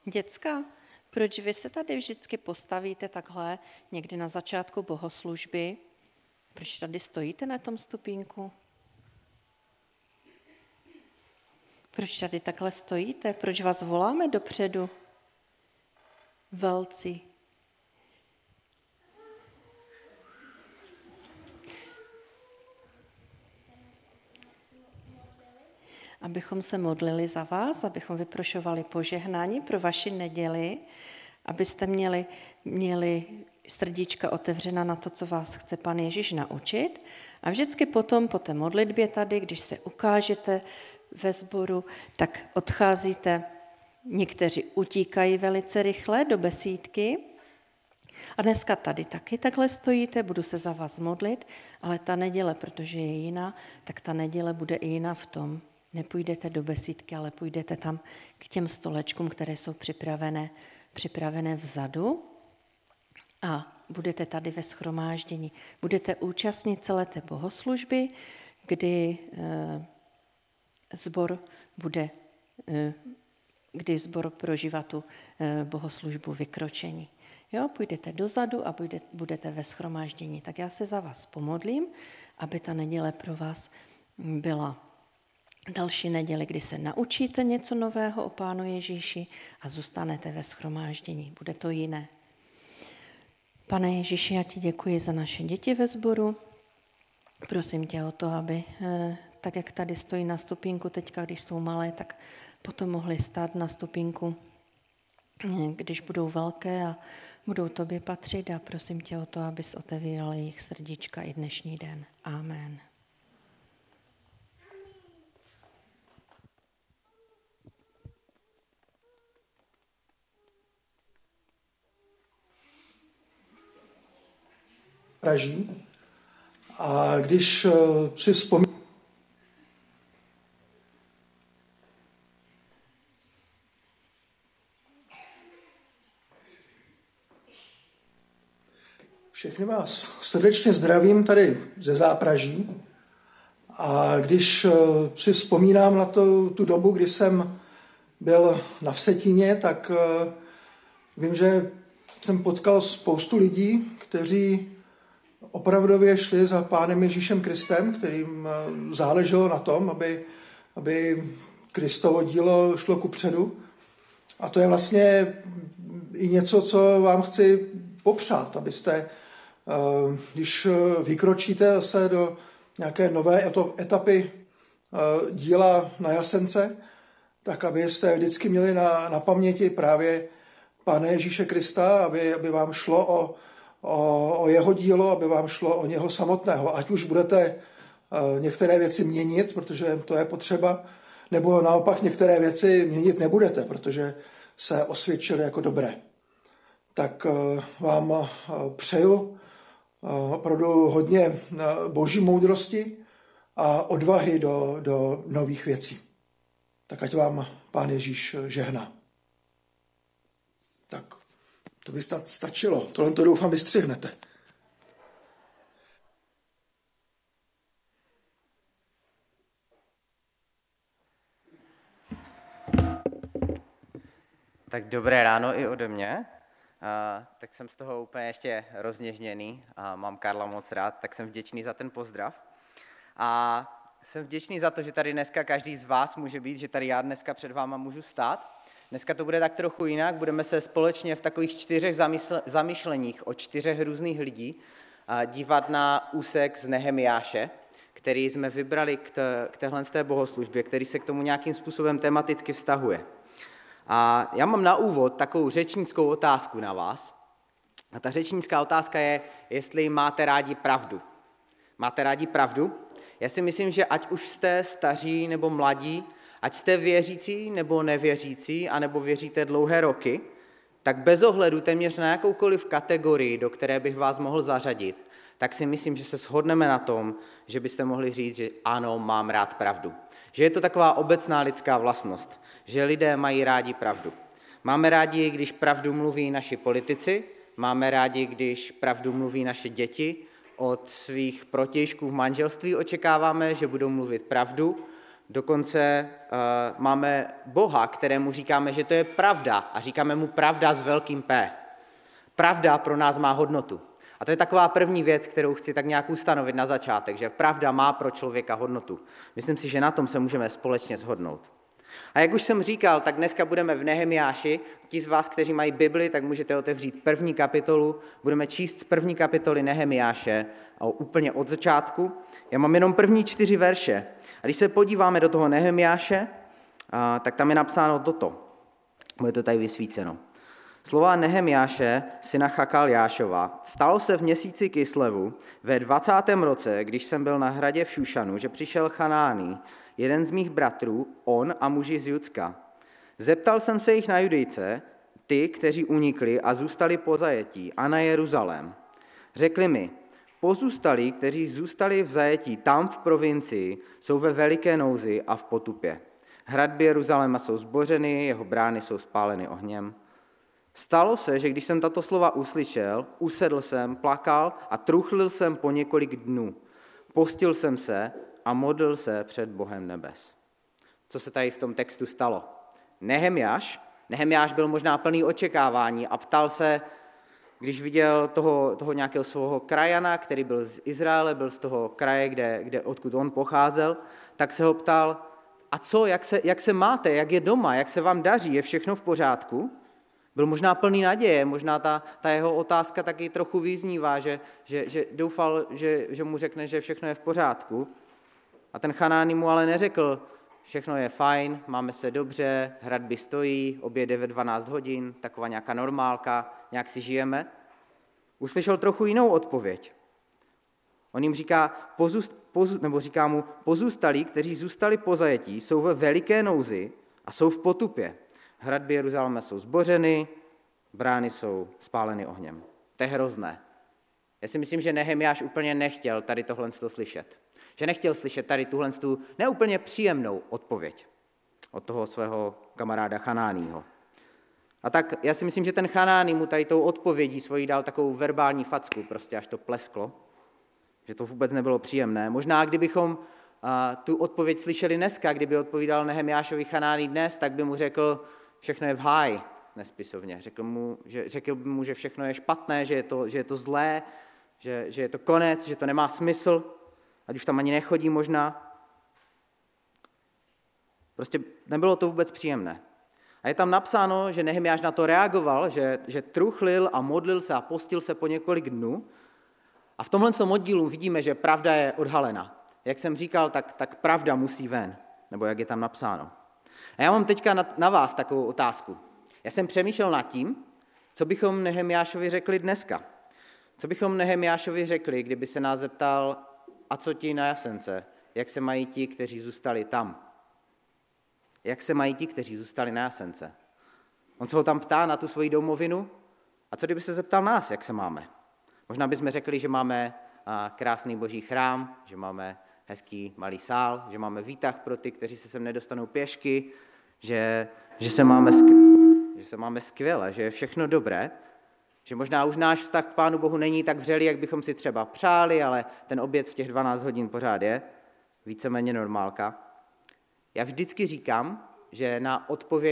Děcka, proč vy se tady vždycky postavíte takhle někdy na začátku bohoslužby? Proč tady stojíte na tom stupínku? Proč tady takhle stojíte? Proč vás voláme dopředu? Velci. Abychom se modlili za vás, abychom vyprošovali požehnání pro vaši neděli, abyste měli srdíčka otevřena na to, co vás chce Pan Ježíš naučit. A vždycky potom, po té modlitbě tady, když se ukážete ve sboru, tak odcházíte, někteří utíkají velice rychle do besídky. A dneska tady taky takhle stojíte, budu se za vás modlit, ale ta neděle, protože je jiná, tak ta neděle bude i jiná v tom. Nepůjdete do besídky, ale půjdete tam k těm stolečkům, které jsou připravené vzadu a budete tady ve shromáždění. Budete účastnit celé té bohoslužby, kdy sbor prožívá tu bohoslužbu vykročení. Jo, půjdete dozadu a budete ve shromáždění. Tak já se za vás pomodlím, aby ta neděle pro vás byla další neděli, kdy se naučíte něco nového o Pánu Ježíši a zůstanete ve shromáždění. Bude to jiné. Pane Ježíši, já ti děkuji za naše děti ve sboru. Prosím tě o to, aby tak, jak tady stojí na stupínku teďka, když jsou malé, tak potom mohli stát na stupínku, když budou velké a budou tobě patřit. A prosím tě o to, abys otevíral jejich srdíčka i dnešní den. Amen. Praží. A když si vzpomínám, všechny vás srdečně zdravím tady ze Zápraží. A když si vzpomínám na tu dobu, kdy jsem byl na Vsetíně, tak vím, že jsem potkal spoustu lidí, kteří opravdově šli za Pánem Ježíšem Kristem, kterým záleželo na tom, aby Kristovo dílo šlo kupředu. A to je vlastně i něco, co vám chci popřát, abyste, když vykročíte zase do nějaké nové etapy díla na Jasence, tak abyste vždycky měli na paměti právě Pána Ježíše Krista, aby vám šlo o jeho dílo, aby vám šlo o něho samotného. Ať už budete některé věci měnit, protože to je potřeba, nebo naopak některé věci měnit nebudete, protože se osvědčily jako dobré. Tak vám přeju opravdu hodně boží moudrosti a odvahy do nových věcí. Tak ať vám Pán Ježíš žehná. Tak to by snad stačilo. Tohle to doufám vystřihnete. Tak dobré ráno i ode mě. Tak jsem z toho úplně ještě rozněžněný a mám Karla moc rád, tak jsem vděčný za ten pozdrav. A jsem vděčný za to, že tady dneska každý z vás může být, že tady já dneska před váma můžu stát. Dneska to bude tak trochu jinak, budeme se společně v takových 4 zamyšleních o 4 různých lidí dívat na úsek z Nehemiáše, který jsme vybrali k téhle bohoslužbě, který se k tomu nějakým způsobem tematicky vztahuje. A já mám na úvod takovou řečnickou otázku na vás. A ta řečnická otázka je, jestli máte rádi pravdu. Máte rádi pravdu? Já si myslím, že ať už jste staří nebo mladí, ať jste věřící nebo nevěřící, anebo věříte dlouhé roky, tak bez ohledu téměř na jakoukoliv kategorii, do které bych vás mohl zařadit, tak si myslím, že se shodneme na tom, že byste mohli říct, že ano, mám rád pravdu. Že je to taková obecná lidská vlastnost, že lidé mají rádi pravdu. Máme rádi, když pravdu mluví naši politici, máme rádi, když pravdu mluví naše děti, od svých protějšků v manželství očekáváme, že budou mluvit pravdu, Dokonce máme Boha, kterému říkáme, že to je pravda a říkáme mu pravda s velkým P. Pravda pro nás má hodnotu. A to je taková první věc, kterou chci tak nějak ustanovit na začátek, že pravda má pro člověka hodnotu. Myslím si, že na tom se můžeme společně shodnout. A jak už jsem říkal, tak dneska budeme v Nehemiáši. Ti z vás, kteří mají Bibli, tak můžete otevřít 1. kapitolu. Budeme číst z 1. kapitoly Nehemiáše úplně od začátku. Já mám jenom první 4 verše. A když se podíváme do toho Nehemiáše, tak tam je napsáno toto. Bude to tady vysvíceno. Slova Nehemiáše, syna Chakaljášova. Stalo se v měsíci Kislevu ve 20. roce, když jsem byl na hradě v Šušanu, že přišel Chanáný, jeden z mých bratrů, on a muži z Judska. Zeptal jsem se jich na Judejce, ty, kteří unikli a zůstali po zajetí, a na Jeruzalém. Řekli mi, pozůstalí, kteří zůstali v zajetí tam v provincii, jsou ve veliké nouzi a v potupě. Hradby Jeruzaléma jsou zbořeny, jeho brány jsou spáleny ohněm. Stalo se, že když jsem tato slova uslyšel, usedl jsem, plakal a truchlil jsem po několik dnů. Postil jsem se a modlil se před Bohem nebes. Co se tady v tom textu stalo? Nehemiáš byl možná plný očekávání a ptal se, když viděl toho nějakého svého krajana, který byl z Izraele, byl z toho kraje, odkud on pocházel, tak se ho ptal, a co, jak se máte, jak je doma, jak se vám daří, je všechno v pořádku? Byl možná plný naděje, možná ta jeho otázka taky trochu vyznívá, že doufal, že mu řekne, že všechno je v pořádku. A ten Chanáný mu ale neřekl, všechno je fajn, máme se dobře, hradby stojí, oběd je ve 12 hodin, taková nějaká normálka, nějak si žijeme. Uslyšel trochu jinou odpověď. On jim říká, říká mu, pozůstalí, kteří zůstali po zajetí, jsou ve veliké nouzi a jsou v potupě. Hradby Jeruzaléma jsou zbořeny, brány jsou spáleny ohněm. To je hrozné. Já si myslím, že Nehemiáš úplně nechtěl tady tohle slyšet. Že nechtěl slyšet tady tuhle neúplně příjemnou odpověď od toho svého kamaráda Chanánýho. A tak já si myslím, že ten Chanáný mu tady tou odpovědí svojí dal takovou verbální facku, prostě až to plesklo, že to vůbec nebylo příjemné. Možná kdybychom tu odpověď slyšeli dneska, kdyby odpovídal Nehemiášovi Chanáný dnes, tak by mu řekl, všechno je v háji, nespisovně. Řekl by mu, že všechno je špatné, že je to zlé, že je to konec, že to nemá smysl, ať už tam ani nechodí možná. Prostě nebylo to vůbec příjemné. A je tam napsáno, že Nehemiáš na to reagoval, že truchlil a modlil se a postil se po několik dnů. A v tomhle oddílu vidíme, že pravda je odhalena. Jak jsem říkal, tak pravda musí ven, nebo jak je tam napsáno. A já mám teďka na vás takovou otázku. Já jsem přemýšlel nad tím, co bychom Nehemiášovi řekli dneska. Co bychom Nehemiášovi řekli, kdyby se nás zeptal, a co ti na Jasence, jak se mají ti, kteří zůstali tam? Jak se mají ti, kteří zůstali na Jasence? On se ho tam ptá na tu svoji domovinu. A co kdyby se zeptal nás, jak se máme? Možná bychom řekli, že máme krásný boží chrám, že máme hezký malý sál, že máme výtah pro ty, kteří se sem nedostanou pěšky, že se máme skvěle, že je všechno dobré, že možná už náš vztah k Pánu Bohu není tak vřelý, jak bychom si třeba přáli, ale ten oběd v těch 12 hodin pořád je, víceméně normálka. Já vždycky říkám, že na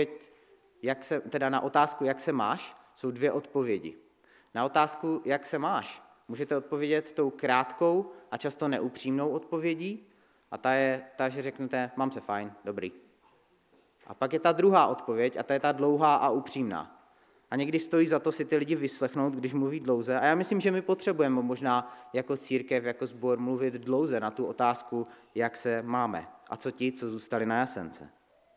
otázku, jak se máš, jsou 2 odpovědi. Na otázku, jak se máš, můžete odpovědět tou krátkou a často neupřímnou odpovědí a ta je ta, že řeknete, mám se fajn, dobrý. A pak je ta druhá odpověď a ta je ta dlouhá a upřímná. A někdy stojí za to si ty lidi vyslechnout, když mluví dlouze. A já myslím, že my potřebujeme možná jako církev, jako sbor mluvit dlouze na tu otázku, jak se máme. A co ti, co zůstali na Jasence.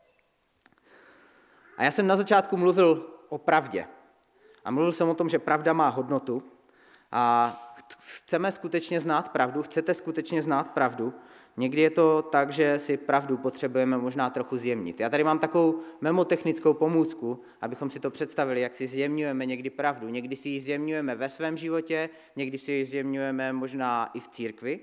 A já jsem na začátku mluvil o pravdě. A mluvil jsem o tom, že pravda má hodnotu. A chceme skutečně znát pravdu, chcete skutečně znát pravdu. Někdy je to tak, že si pravdu potřebujeme možná trochu zjemnit. Já tady mám takovou memotechnickou pomůcku, abychom si to představili, jak si zjemňujeme někdy pravdu. Někdy si ji zjemňujeme ve svém životě, někdy si ji zjemňujeme možná i v církvi.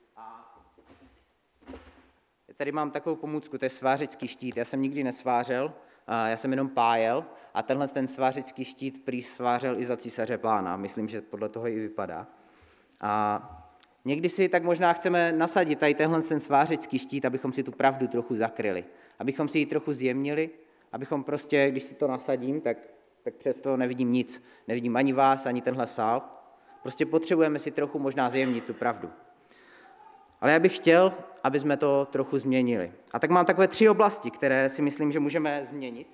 Já tady mám takovou pomůcku, to je svářický štít. Já jsem nikdy nesvářel, já jsem jenom pájel a ten svářický štít prý svářel i za císaře Pána. Myslím, že podle toho i vypadá. A Někdy si tak možná chceme nasadit tady tenhle ten svářecký štít, abychom si tu pravdu trochu zakryli, abychom si ji trochu zjemnili, abychom prostě, když si to nasadím, tak přes toho nevidím nic. Nevidím ani vás, ani tenhle sál. Prostě potřebujeme si trochu možná zjemnit tu pravdu. Ale já bych chtěl, aby jsme to trochu změnili. A tak mám takové 3 oblasti, které si myslím, že můžeme změnit,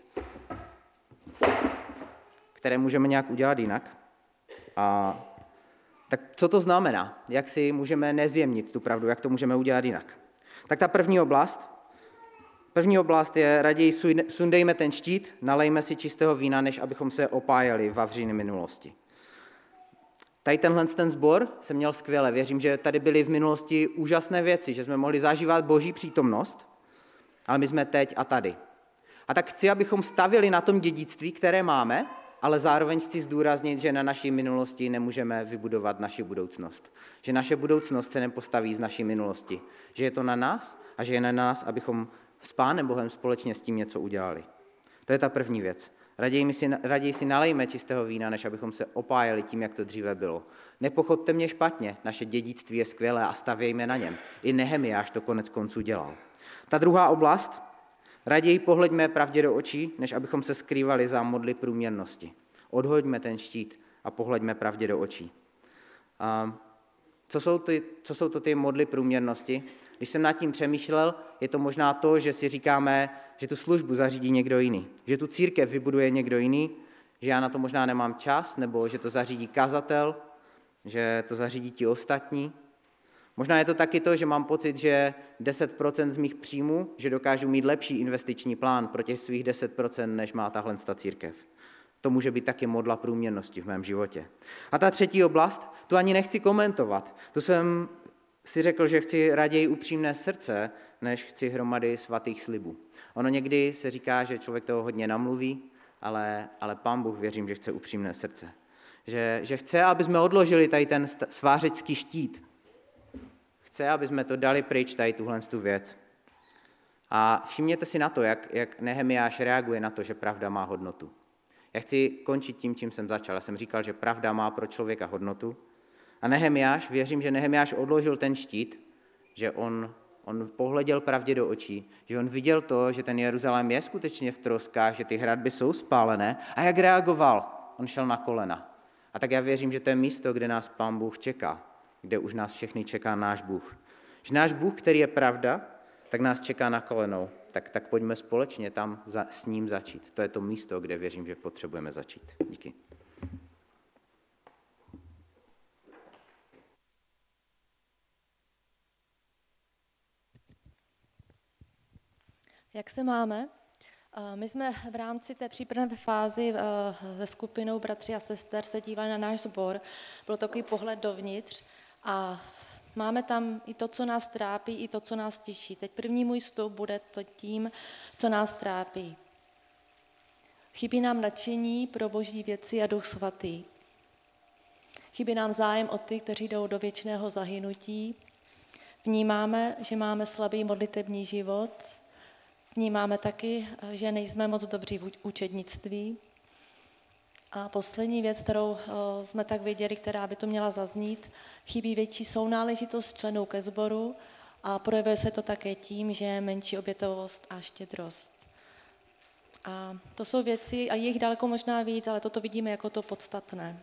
které můžeme nějak udělat jinak. A tak co to znamená? Jak si můžeme nezjemnit tu pravdu? Jak to můžeme udělat jinak? Tak ta první oblast je raději sundejme ten štít, nalejme si čistého vína, než abychom se opájeli vavříny minulosti. Tady ten sbor jsem měl skvěle. Věřím, že tady byly v minulosti úžasné věci, že jsme mohli zažívat Boží přítomnost, ale my jsme teď a tady. A tak chci, abychom stavili na tom dědictví, které máme, ale zároveň chci zdůraznit, že na naší minulosti nemůžeme vybudovat naši budoucnost. Že naše budoucnost se nepostaví z naší minulosti. Že je to na nás a že je na nás, abychom s Pánem Bohem společně s tím něco udělali. To je ta první věc. Raději si nalejme čistého vína, než abychom se opájeli tím, jak to dříve bylo. Nepochopte mě špatně, naše dědictví je skvělé a stavějme na něm. I Nehemiáš to konec konců dělal. Ta druhá oblast, raději pohleďme pravdě do očí, než abychom se skrývali za modly průměrnosti. Odhoďme ten štít a pohleďme pravdě do očí. Co jsou to ty modly průměrnosti? Když jsem nad tím přemýšlel, je to možná to, že si říkáme, že tu službu zařídí někdo jiný, že tu církev vybuduje někdo jiný, že já na to možná nemám čas, nebo že to zařídí kazatel, že to zařídí ti ostatní. Možná je to taky to, že mám pocit, že 10% z mých příjmů, že dokážu mít lepší investiční plán pro těch svých 10%, než má tahle církev. To může být taky modla průměrnosti v mém životě. A ta třetí oblast, tu ani nechci komentovat. Tu jsem si řekl, že chci raději upřímné srdce, než chci hromady svatých slibů. Ono někdy se říká, že člověk toho hodně namluví, ale Pán Bůh věřím, že chce upřímné srdce. Že chce, aby jsme odložili tady ten svářecký štít. Chce, aby jsme to dali pryč, tady tuhle věc. A všimněte si na to, jak Nehemiáš reaguje na to, že pravda má hodnotu. Já chci končit tím, čím jsem začal. Já jsem říkal, že pravda má pro člověka hodnotu. A Nehemiáš, věřím, že Nehemiáš odložil ten štít, že on pohleděl pravdě do očí, že on viděl to, že ten Jeruzalém je skutečně v troskách, že ty hradby jsou spálené. A jak reagoval? On šel na kolena. A tak já věřím, že to je místo, kde nás Pán Bůh čeká, kde už nás všechny čeká náš Bůh. Že náš Bůh, který je pravda, tak nás čeká na kolenou. Tak pojďme společně tam s ním začít. To je to místo, kde věřím, že potřebujeme začít. Díky. Jak se máme? My jsme v rámci té přípravné fázi se skupinou bratří a sester se dívali na náš sbor. Byl takový pohled dovnitř a máme tam i to, co nás trápí, i to, co nás těší. Teď první můj vstup bude to tím, co nás trápí. Chybí nám nadšení pro boží věci a Duch svatý. Chybí nám zájem o ty, kteří jdou do věčného zahynutí. Vnímáme, že máme slabý modlitební život. Vnímáme taky, že nejsme moc dobří v učednictví. A poslední věc, kterou jsme tak věděli, která by to měla zaznít, chybí větší sounáležitost členů ke sboru a projevuje se to také tím, že je menší obětovost a štědrost. A to jsou věci, a je jich daleko možná víc, ale toto vidíme jako to podstatné.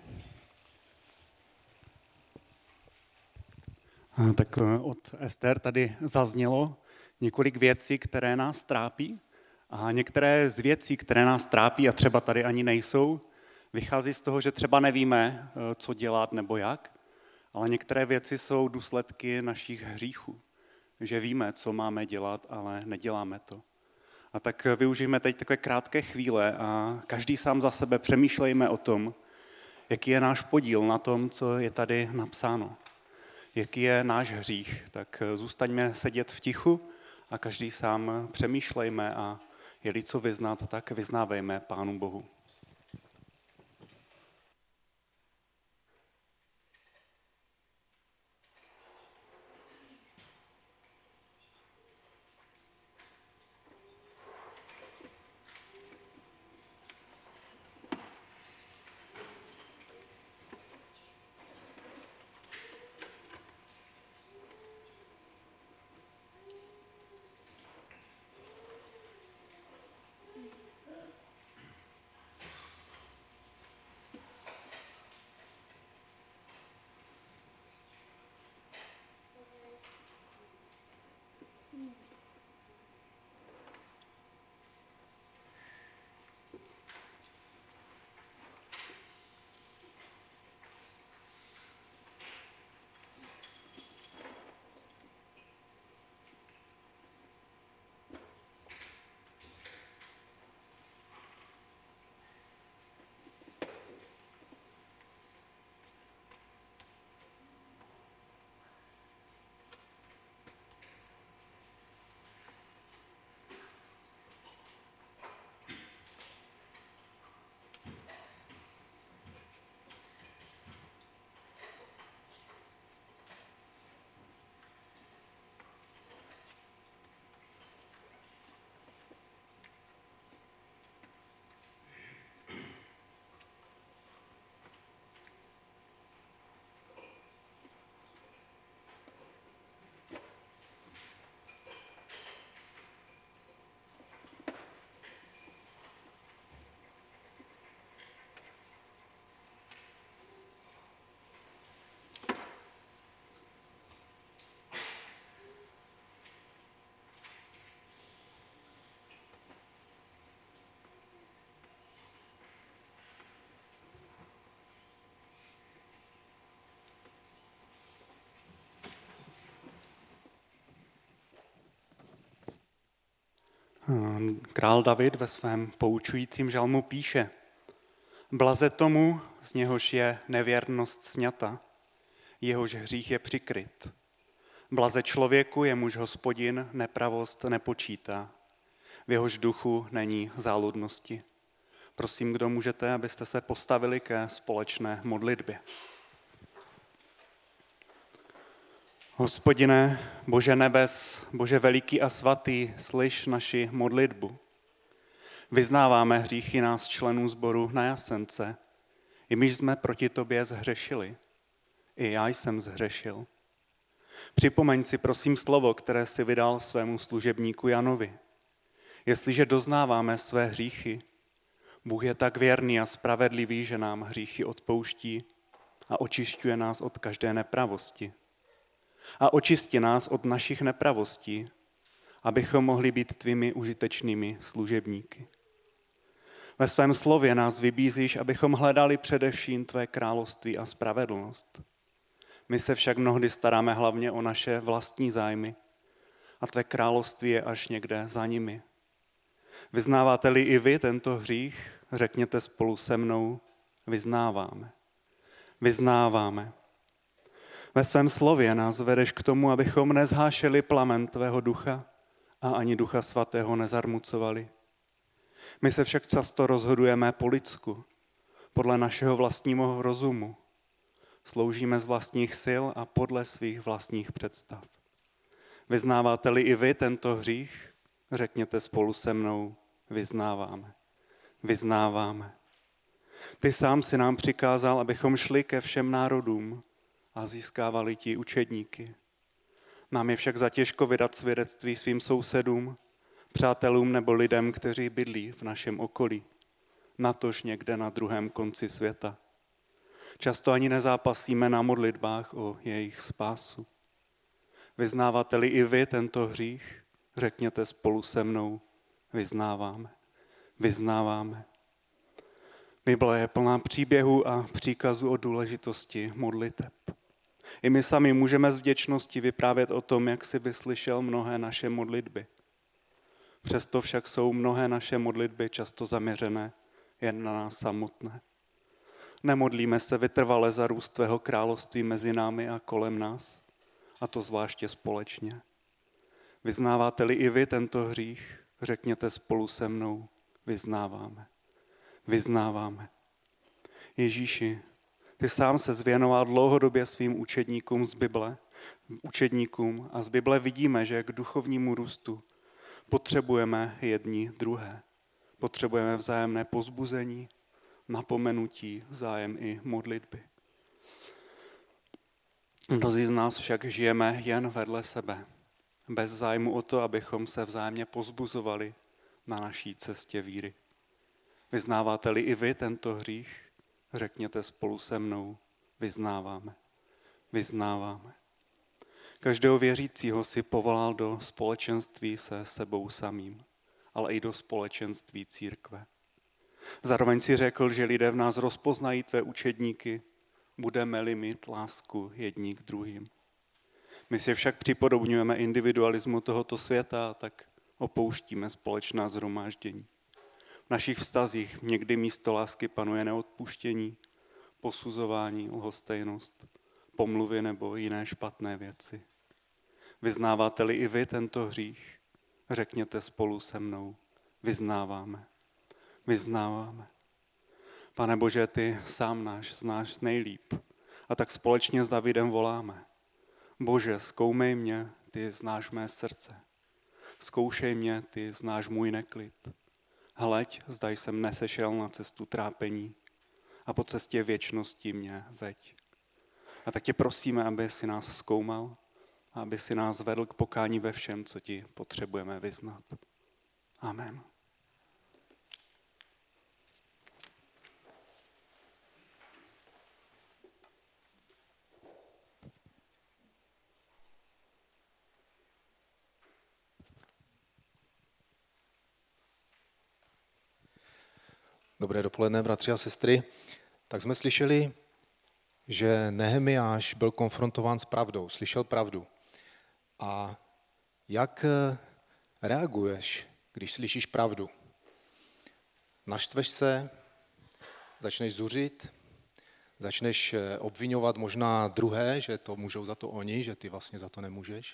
Tak od Ester tady zaznělo několik věcí, které nás trápí. A některé z věcí, které nás trápí a třeba tady ani nejsou, vychází z toho, že třeba nevíme, co dělat nebo jak, ale některé věci jsou důsledky našich hříchů. Že víme, co máme dělat, ale neděláme to. A tak využijeme teď takové krátké chvíle a každý sám za sebe přemýšlejme o tom, jaký je náš podíl na tom, co je tady napsáno. Jaký je náš hřích. Tak zůstaňme sedět v tichu a každý sám přemýšlejme a je-li co vyznat, tak vyznávejme Pánu Bohu. Král David ve svém poučujícím žalmu píše: Blaze tomu, z něhož je nevěrnost sňata, jehož hřích je přikryt. Blaze člověku, jemuž Hospodin nepravost nepočítá, v jehož duchu není záludnosti. Prosím, kdo můžete, abyste se postavili ke společné modlitbě. Hospodine, Bože nebes, Bože veliký a svatý, slyš naši modlitbu. Vyznáváme hříchy nás členů sboru na Jasence, i my jsme proti tobě zhřešili. I já jsem zhřešil. Připomeň si prosím slovo, které si vydal svému služebníku Janovi. Jestliže doznáváme své hříchy, Bůh je tak věrný a spravedlivý, že nám hříchy odpouští a očišťuje nás od každé nepravosti. A očisti nás od našich nepravostí, abychom mohli být tvými užitečnými služebníky. Ve svém slově nás vybízíš, abychom hledali především tvé království a spravedlnost. My se však mnohdy staráme hlavně o naše vlastní zájmy a tvé království je až někde za nimi. Vyznáváte-li i vy tento hřích, řekněte spolu se mnou: vyznáváme. Vyznáváme. Ve svém slově nás vedeš k tomu, abychom nezhášeli plamen tvého ducha a ani Ducha Svatého nezarmucovali. My se však často rozhodujeme po lidsku, podle našeho vlastního rozumu. Sloužíme z vlastních sil a podle svých vlastních představ. Vyznáváte-li i vy tento hřích, řekněte spolu se mnou: vyznáváme. Vyznáváme. Ty sám si nám přikázal, abychom šli ke všem národům a získávali ti učedníky. Nám je však zatěžko vydat svědectví svým sousedům, přátelům nebo lidem, kteří bydlí v našem okolí, natož někde na druhém konci světa. Často ani nezápasíme na modlitbách o jejich spásu. Vyznáváte-li i vy tento hřích, řekněte spolu se mnou: vyznáváme. Vyznáváme. Bible je plná příběhů a příkazů o důležitosti modliteb. I my sami můžeme s vděčností vyprávět o tom, jak si vyslyšel mnohé naše modlitby. Přesto však jsou mnohé naše modlitby často zaměřené jen na nás samotné. Nemodlíme se vytrvale za růst tvého království mezi námi a kolem nás, a to zvláště společně. Vyznáváte-li i vy tento hřích, řekněte spolu se mnou: vyznáváme. Vyznáváme. Ježíši, ty sám se zvěnoval dlouhodobě svým učedníkům a z Bible vidíme, že k duchovnímu růstu potřebujeme jedni druhé. Potřebujeme vzájemné povzbuzení, napomenutí, zájem i modlitby. Mnozí z nás však žijeme jen vedle sebe, bez zájmu o to, abychom se vzájemně povzbuzovali na naší cestě víry. Vyznáváte-li i vy tento hřích, řekněte spolu se mnou: vyznáváme. Vyznáváme. Každého věřícího si povolal do společenství se sebou samým, ale i do společenství církve. Zároveň si řekl, že lidé v nás rozpoznají tvé učedníky, budeme-li mít lásku jedni k druhým. My si však připodobňujeme individualismu tohoto světa a tak opouštíme společná shromáždění. V našich vztazích někdy místo lásky panuje neodpuštění, posuzování, lhostejnost, pomluvy nebo jiné špatné věci. Vyznáváte-li i vy tento hřích, řekněte spolu se mnou: vyznáváme. Vyznáváme. Pane Bože, ty sám náš znáš nejlíp a tak společně s Davidem voláme: Bože, zkoumej mě, ty znáš mé srdce. Zkoušej mě, ty znáš můj neklid. Hleď, zda jsem nesešel na cestu trápení a po cestě věčnosti mě veď. A tak tě prosíme, aby si nás zkoumal a aby si nás vedl k pokání ve všem, co ti potřebujeme vyznat. Amen. Dobré dopoledne, bratři a sestry. Tak jsme slyšeli, že Nehemiáš byl konfrontován s pravdou, slyšel pravdu. A jak reaguješ, když slyšíš pravdu. Naštveš se, začneš zuřit, začneš obvinovat možná druhé, že to můžou za to oni, že ty vlastně za to nemůžeš.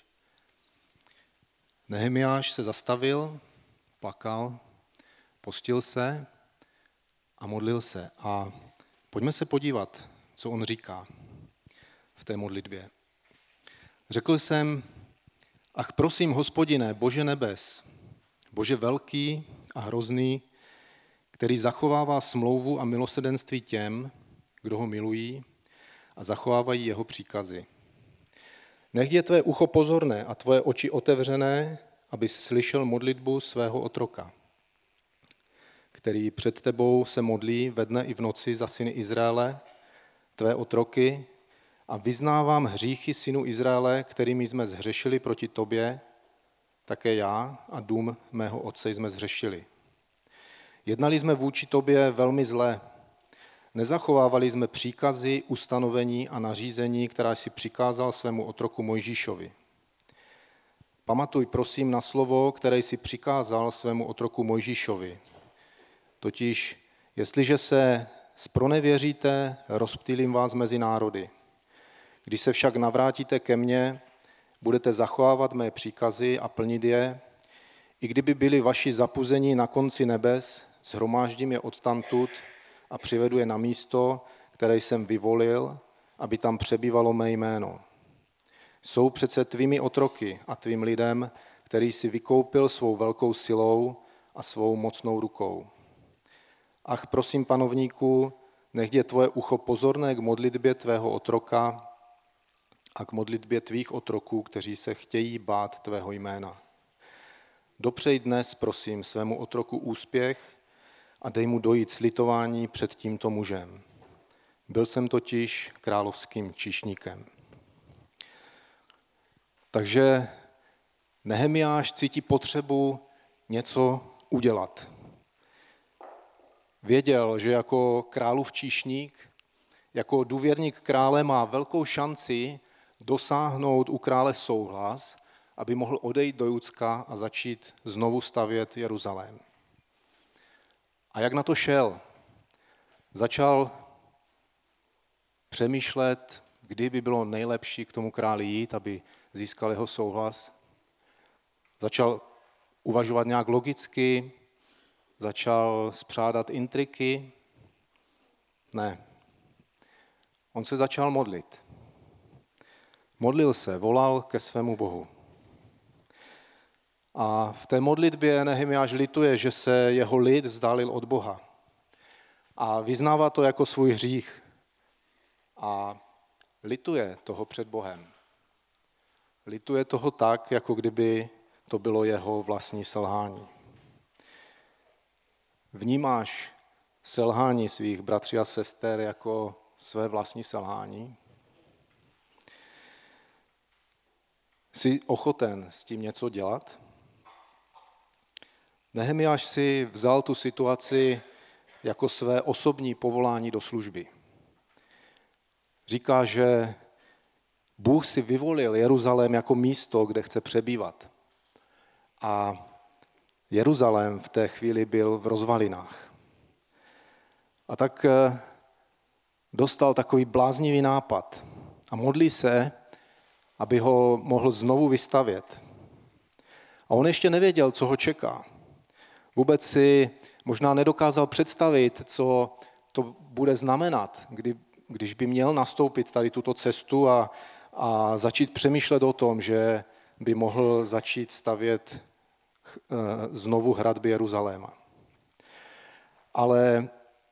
Nehemiáš se zastavil, plakal, postil se a modlil se. A pojďme se podívat, co on říká v té modlitbě. Řekl jsem, ach prosím, Hospodine, Bože nebes, Bože velký a hrozný, který zachovává smlouvu a milosrdenství těm, kdo ho milují a zachovávají jeho příkazy. Nech je tvé ucho pozorné a tvoje oči otevřené, aby slyšel modlitbu svého otroka, který před tebou se modlí ve dne i v noci za syny Izraele, tvé otroky, a vyznávám hříchy synů Izraele, kterými jsme zhřešili proti tobě, také já a dům mého otce jsme zhřešili. Jednali jsme vůči tobě velmi zle. Nezachovávali jsme příkazy, ustanovení a nařízení, která jsi přikázal svému otroku Mojžíšovi. Pamatuj prosím na slovo, které jsi přikázal svému otroku Mojžíšovi. Totiž, jestliže se zpronevěříte, rozptýlím vás mezi národy. Když se však navrátíte ke mně, budete zachovávat mé příkazy a plnit je, i kdyby byli vaši zapuzení na konci nebes, shromáždím je odtamtud a přivedu je na místo, které jsem vyvolil, aby tam přebývalo mé jméno. Jsou přece tvými otroky a tvým lidem, který si vykoupil svou velkou silou a svou mocnou rukou. Ach, prosím, panovníku, nech je tvoje ucho pozorné k modlitbě tvého otroka a k modlitbě tvých otroků, kteří se chtějí bát tvého jména. Dopřej dnes, prosím, svému otroku úspěch a dej mu dojít slitování před tímto mužem. Byl jsem totiž královským číšníkem. Takže Nehemiáš cítí potřebu něco udělat. Věděl, že jako králův číšník, jako důvěrník krále má velkou šanci dosáhnout u krále souhlas, aby mohl odejít do Judska a začít znovu stavět Jeruzalém. A jak na to šel? Začal přemýšlet, kdy by bylo nejlepší k tomu králi jít, aby získal jeho souhlas. Začal uvažovat nějak logicky, začal spřádat intriky. Ne. On se začal modlit. Modlil se, volal ke svému Bohu. A v té modlitbě Nehemiáš lituje, že se jeho lid vzdálil od Boha. A vyznává to jako svůj hřích. A lituje toho před Bohem. Lituje toho tak, jako kdyby to bylo jeho vlastní selhání. Vnímáš selhání svých bratří a sester jako své vlastní selhání? Jsi ochoten s tím něco dělat? Nehemiáš si vzal tu situaci jako své osobní povolání do služby. Říká, že Bůh si vyvolil Jeruzalém jako místo, kde chce přebývat. A Jeruzalém v té chvíli byl v rozvalinách. A tak dostal takový bláznivý nápad a modlí se, aby ho mohl znovu vystavět. A on ještě nevěděl, co ho čeká. Vůbec si možná nedokázal představit, co to bude znamenat, když by měl nastoupit tady tuto cestu a začít přemýšlet o tom, že by mohl začít stavět znovu hradby Jeruzaléma. Ale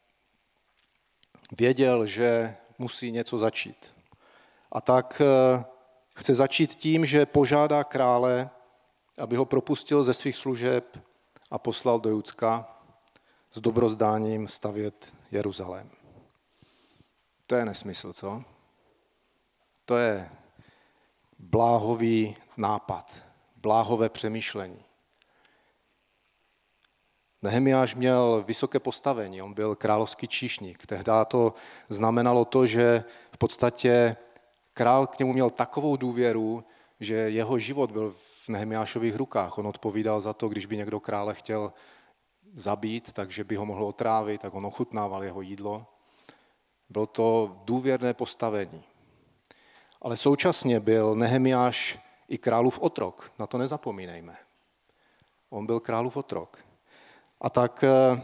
věděl, že musí něco začít. A tak chce začít tím, že požádá krále, aby ho propustil ze svých služeb a poslal do Judska s dobrozdáním stavět Jeruzalém. To je nesmysl, co? To je bláhový nápad, bláhové přemýšlení. Nehemiáš měl vysoké postavení, on byl královský číšník. Tehdy to znamenalo to, že v podstatě král k němu měl takovou důvěru, že jeho život byl v Nehemiášových rukách. On odpovídal za to, když by někdo krále chtěl zabít, takže by ho mohl otrávit, tak on ochutnával jeho jídlo. Bylo to důvěrné postavení. Ale současně byl Nehemiáš i králův otrok, na to nezapomínejme. On byl králův otrok. A tak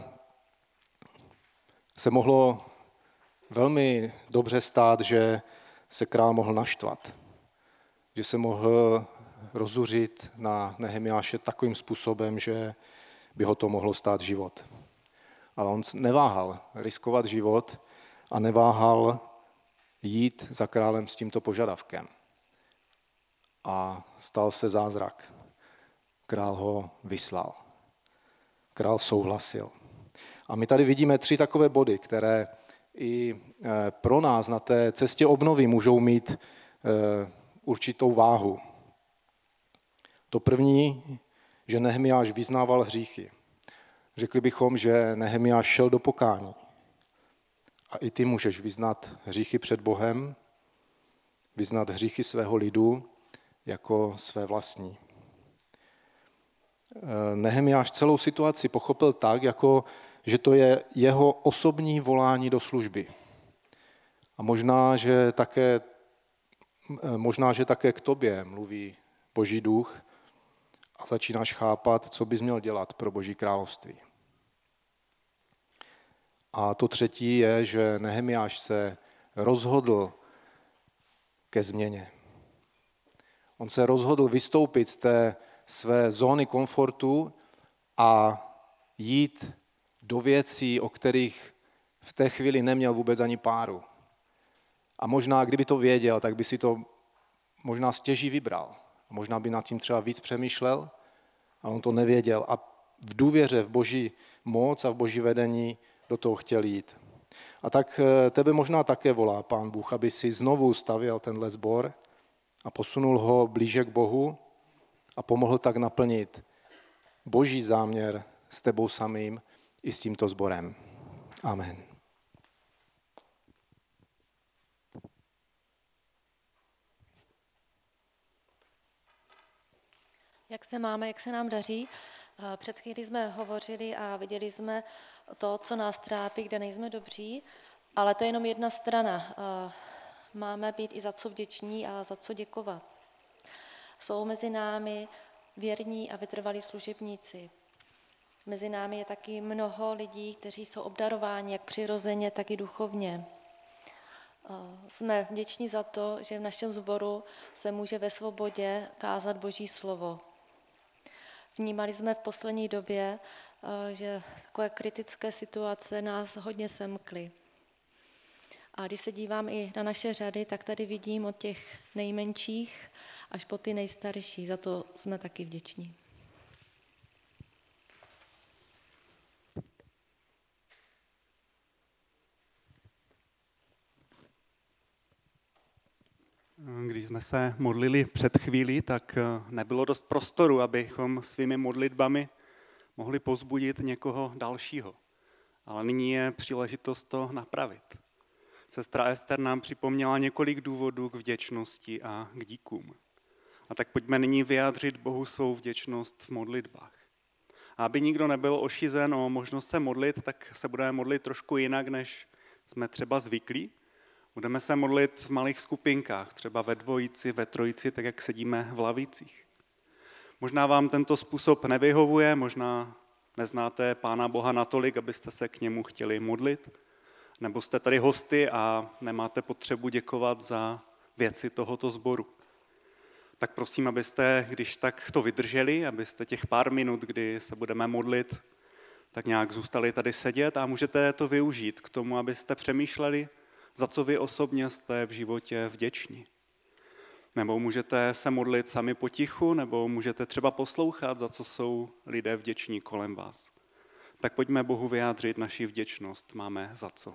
se mohlo velmi dobře stát, že se král mohl naštvat, že se mohl rozuřit na Nehemiáše takovým způsobem, že by ho to mohlo stát život. Ale on neváhal riskovat život a neváhal jít za králem s tímto požadavkem. A stal se zázrak. Král ho vyslal. Král souhlasil. A my tady vidíme 3 takové body, které i pro nás na té cestě obnovy můžou mít určitou váhu. To první, že Nehemiáš vyznával hříchy. Řekli bychom, že Nehemiáš šel do pokání. A i ty můžeš vyznat hříchy před Bohem, vyznat hříchy svého lidu jako své vlastní. Nehemiáš celou situaci pochopil tak, jako že to je jeho osobní volání do služby. A možná, že také k tobě mluví Boží duch a začínáš chápat, co bys měl dělat pro Boží království. A to třetí je, že Nehemiáš se rozhodl ke změně. On se rozhodl vystoupit z té své zóny komfortu a jít do věcí, o kterých v té chvíli neměl vůbec ani páru. A možná, kdyby to věděl, tak by si to možná stěží vybral. Možná by nad tím třeba víc přemýšlel, ale on to nevěděl a v důvěře v Boží moc a v Boží vedení do toho chtěl jít. A tak tebe možná také volá Pán Bůh, aby si znovu stavěl tenhle sbor a posunul ho blíže k Bohu a pomohl tak naplnit Boží záměr s tebou samým i s tímto sborem. Amen. Jak se máme, jak se nám daří? Před chvíli jsme hovořili a viděli jsme to, co nás trápí, kde nejsme dobří, ale to je jenom jedna strana. Máme být i za co vděční a za co děkovat. Jsou mezi námi věrní a vytrvalí služebníci. Mezi námi je taky mnoho lidí, kteří jsou obdarováni jak přirozeně, tak i duchovně. Jsme vděční za to, že v našem sboru se může ve svobodě kázat Boží slovo. Vnímali jsme v poslední době, že takové kritické situace nás hodně semkly. A když se dívám i na naše řady, tak tady vidím od těch nejmenších až po ty nejstarší. Za to jsme taky vděční. Když jsme se modlili před chvílí, tak nebylo dost prostoru, abychom svými modlitbami mohli povzbudit někoho dalšího. Ale nyní je příležitost to napravit. Sestra Ester nám připomněla několik důvodů k vděčnosti a k díkům. A tak pojďme nyní vyjádřit Bohu svou vděčnost v modlitbách. A aby nikdo nebyl ošizen o možnost se modlit, tak se budeme modlit trošku jinak, než jsme třeba zvyklí. Budeme se modlit v malých skupinkách, třeba ve dvojici, ve trojici, tak jak sedíme v lavicích. Možná vám tento způsob nevyhovuje, možná neznáte Pána Boha natolik, abyste se k němu chtěli modlit, nebo jste tady hosty a nemáte potřebu děkovat za věci tohoto sboru. Tak prosím, abyste, když tak to vydrželi, abyste těch pár minut, kdy se budeme modlit, tak nějak zůstali tady sedět a můžete to využít k tomu, abyste přemýšleli, za co vy osobně jste v životě vděční. Nebo můžete se modlit sami potichu, nebo můžete třeba poslouchat, za co jsou lidé vděční kolem vás. Tak pojďme Bohu vyjádřit naši vděčnost. Máme za co.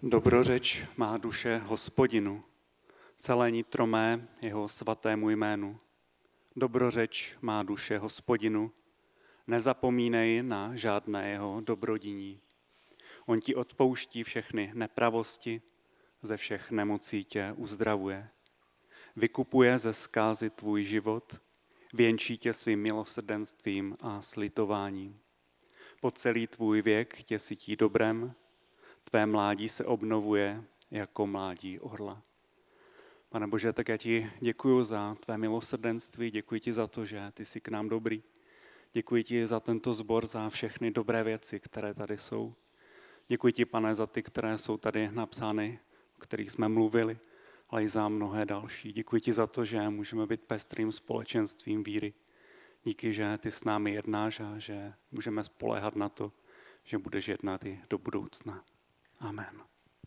Dobrořeč má duše Hospodinu, celé nitro mé jeho svatému jménu. Dobrořeč má duše Hospodinu, nezapomínej na žádné jeho dobrodiní. On ti odpouští všechny nepravosti, ze všech nemocí tě uzdravuje. Vykupuje ze zkázy tvůj život, věnčí tě svým milosrdenstvím a slitováním. Po celý tvůj věk tě sytí dobrem, tvé mládí se obnovuje jako mládí orla. Pane Bože, tak já ti děkuji za tvé milosrdenství, děkuji ti za to, že ty jsi k nám dobrý. Děkuji ti za tento sbor, za všechny dobré věci, které tady jsou. Děkuji ti, Pane, za ty, které jsou tady napsány, o kterých jsme mluvili, ale i za mnohé další. Děkuji ti za to, že můžeme být pestrým společenstvím víry. Díky, že ty s námi jednáš a že můžeme spoléhat na to, že budeš jednat i do budoucna. Amen.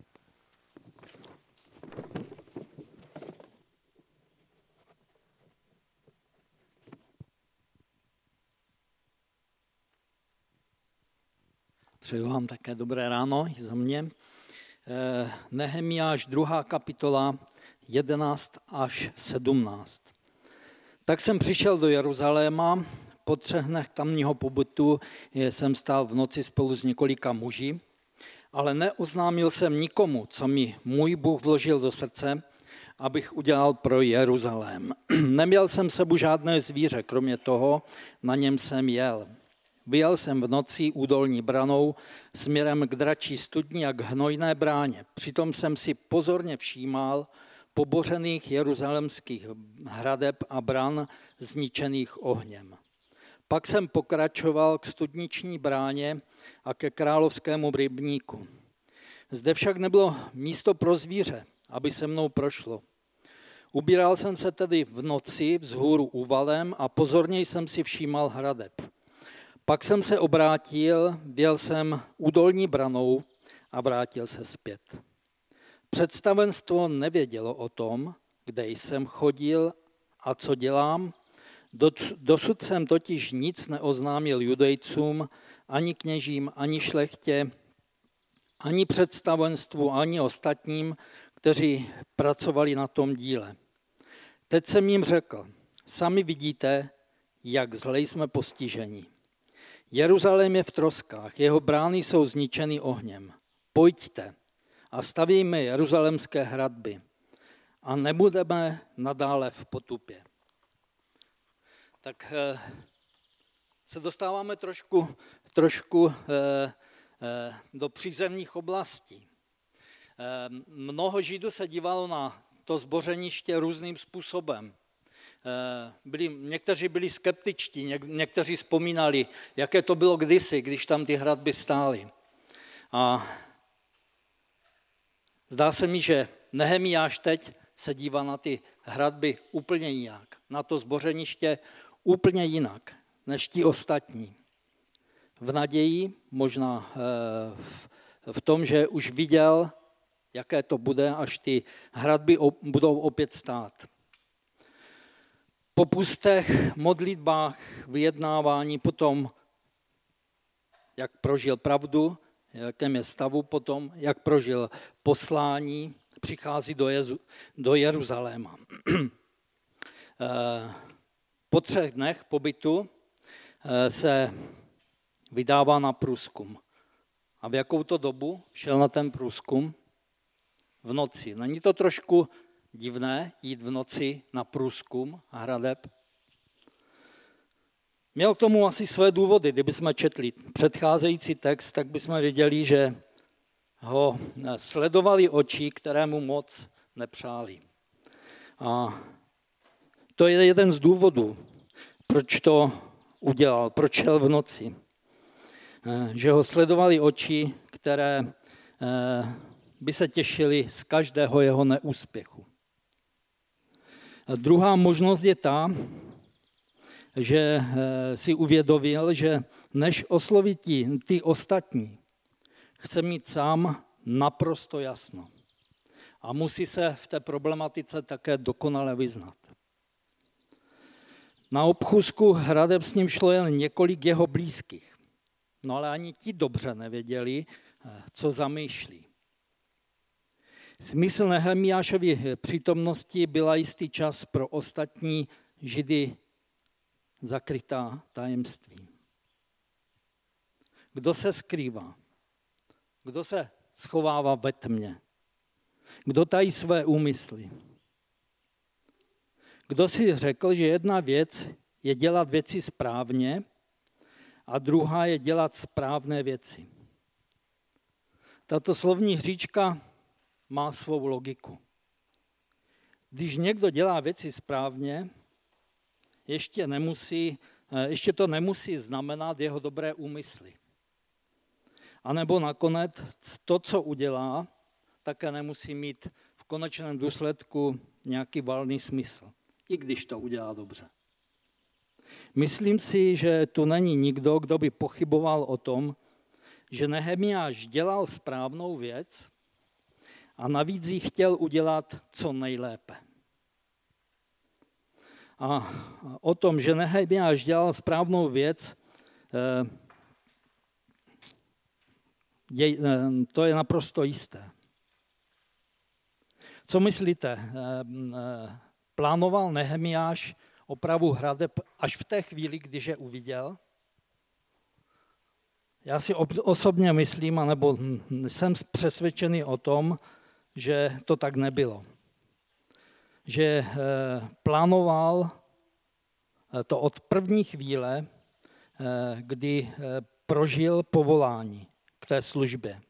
Přeju vám také dobré ráno i za mě. Nehemiáš 2. kapitola 11 až 17. Tak jsem přišel do Jeruzaléma, po 3 dnech tamního pobytu jsem stál v noci spolu s několika muži, ale neoznámil jsem nikomu, co mi můj Bůh vložil do srdce, abych udělal pro Jeruzalém. Neměl jsem sebou žádné zvíře, kromě toho, na něm jsem jel. Vyjel jsem v noci údolní branou směrem k dračí studni a k hnojné bráně. Přitom jsem si pozorně všímal pobořených jeruzalemských hradeb a bran zničených ohněm. Pak jsem pokračoval k studniční bráně a ke královskému rybníku. Zde však nebylo místo pro zvíře, aby se mnou prošlo. Ubíral jsem se tedy v noci vzhůru úvalem a pozorně jsem si všímal hradeb. Pak jsem se obrátil, vjel jsem údolní branou a vrátil se zpět. Představenstvo nevědělo o tom, kde jsem chodil a co dělám. Dosud jsem totiž nic neoznámil judejcům, ani kněžím, ani šlechtě, ani představenstvu, ani ostatním, kteří pracovali na tom díle. Teď jsem jim řekl, sami vidíte, jak zle jsme postiženi. Jeruzalém je v troskách, jeho brány jsou zničeny ohněm. Pojďte a stavíme jeruzalémské hradby a nebudeme nadále v potupě. Tak se dostáváme trošku do přízemních oblastí. Mnoho Židů se dívalo na to zbořeniště různým způsobem. Někteří byli skeptičtí, někteří vzpomínali, jaké to bylo kdysi, když tam ty hradby stály. A zdá se mi, že Nehemiáš teď se dívá na ty hradby úplně jinak, na to zbořeniště úplně jinak, než ti ostatní. V naději, možná v tom, že už viděl, jaké to bude, až ty hradby budou opět stát. Po pustech, modlitbách, vyjednávání, potom, jak prožil pravdu, jakém je stavu, potom, jak prožil poslání, přichází do Jeruzaléma. Po 3 dnech pobytu se vydává na průzkum. A v jakou to dobu šel na ten průzkum? V noci. Není to trošku divné jít v noci na průzkum hradeb? Měl k tomu asi své důvody. Kdybychom četli předcházející text, tak bychom věděli, že ho sledovali oči, které mu moc nepřáli. A to je jeden z důvodů, proč to udělal, proč šel v noci. Že ho sledovali oči, které by se těšili z každého jeho neúspěchu. A druhá možnost je ta, že si uvědomil, že než osloví ty ostatní, chce mít sám naprosto jasno. A musí se v té problematice také dokonale vyznat. Na obchůzku hradeb s ním šlo jen několik jeho blízkých. No ale ani ti dobře nevěděli, co zamýšlí. Smysl Nehemiášovy přítomnosti byla jistý čas pro ostatní Židy zakrytá tajemství. Kdo se skrývá? Kdo se schovává ve tmě? Kdo tají své úmysly? Kdo si řekl, že jedna věc je dělat věci správně a druhá je dělat správné věci? Tato slovní hříčka má svou logiku. Když někdo dělá věci správně, ještě to nemusí znamenat jeho dobré úmysly. A nebo nakonec to, co udělá, také nemusí mít v konečném důsledku nějaký valný smysl, i když to udělá dobře. Myslím si, že tu není nikdo, kdo by pochyboval o tom, že Nehemiáš dělal správnou věc a navíc ji chtěl udělat co nejlépe. A o tom, že Nehemiáš dělal správnou věc, to je naprosto jisté. Co myslíte? Plánoval Nehemiáš opravu hradeb až v té chvíli, když je uviděl? Já si osobně myslím, anebo jsem přesvědčený o tom, že to tak nebylo. Že plánoval to od první chvíle, kdy prožil povolání k té službě.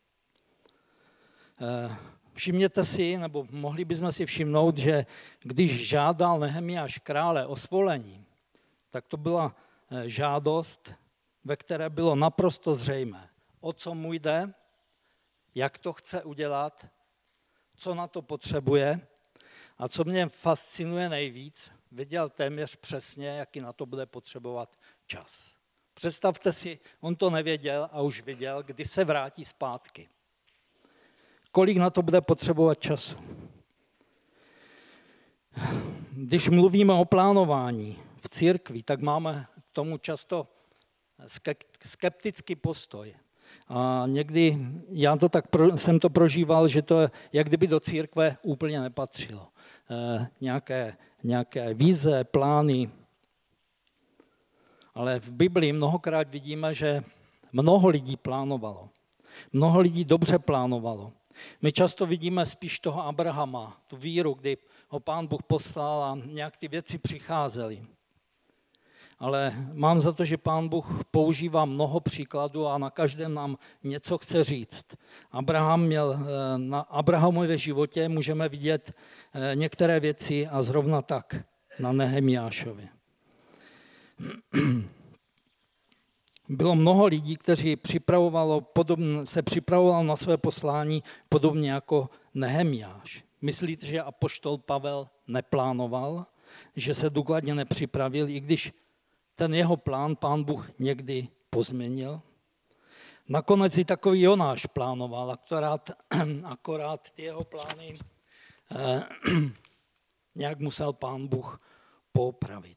Všimněte si, nebo mohli bychom si všimnout, že když žádal Nehemiáš krále o svolení, tak to byla žádost, ve které bylo naprosto zřejmé, o co mu jde, jak to chce udělat, co na to potřebuje a co mě fascinuje nejvíc, věděl téměř přesně, jaký na to bude potřebovat čas. Představte si, on to nevěděl a už viděl, kdy se vrátí zpátky. Kolik na to bude potřebovat času? Když mluvíme o plánování v církvi, tak máme k tomu často skeptický postoj. A někdy jsem to prožíval, že to jak kdyby do církve úplně nepatřilo. Nějaké vize, plány. Ale v Biblii mnohokrát vidíme, že mnoho lidí plánovalo. Mnoho lidí dobře plánovalo. My často vidíme spíš toho Abrahama, tu víru, kdy ho Pán Bůh poslal a nějak ty věci přicházely. Ale mám za to, že Pán Bůh používá mnoho příkladů a na každém nám něco chce říct. Na Abrahamově životě můžeme vidět některé věci a zrovna tak na Nehemiášově. Bylo mnoho lidí, kteří se připravovalo na své poslání podobně jako Nehemiáš. Myslíte, že apoštol Pavel neplánoval, že se důkladně nepřipravil, i když ten jeho plán Pán Bůh někdy pozměnil? Nakonec i takový Jonáš plánoval, akorát ty jeho plány nějak musel Pán Bůh poopravit.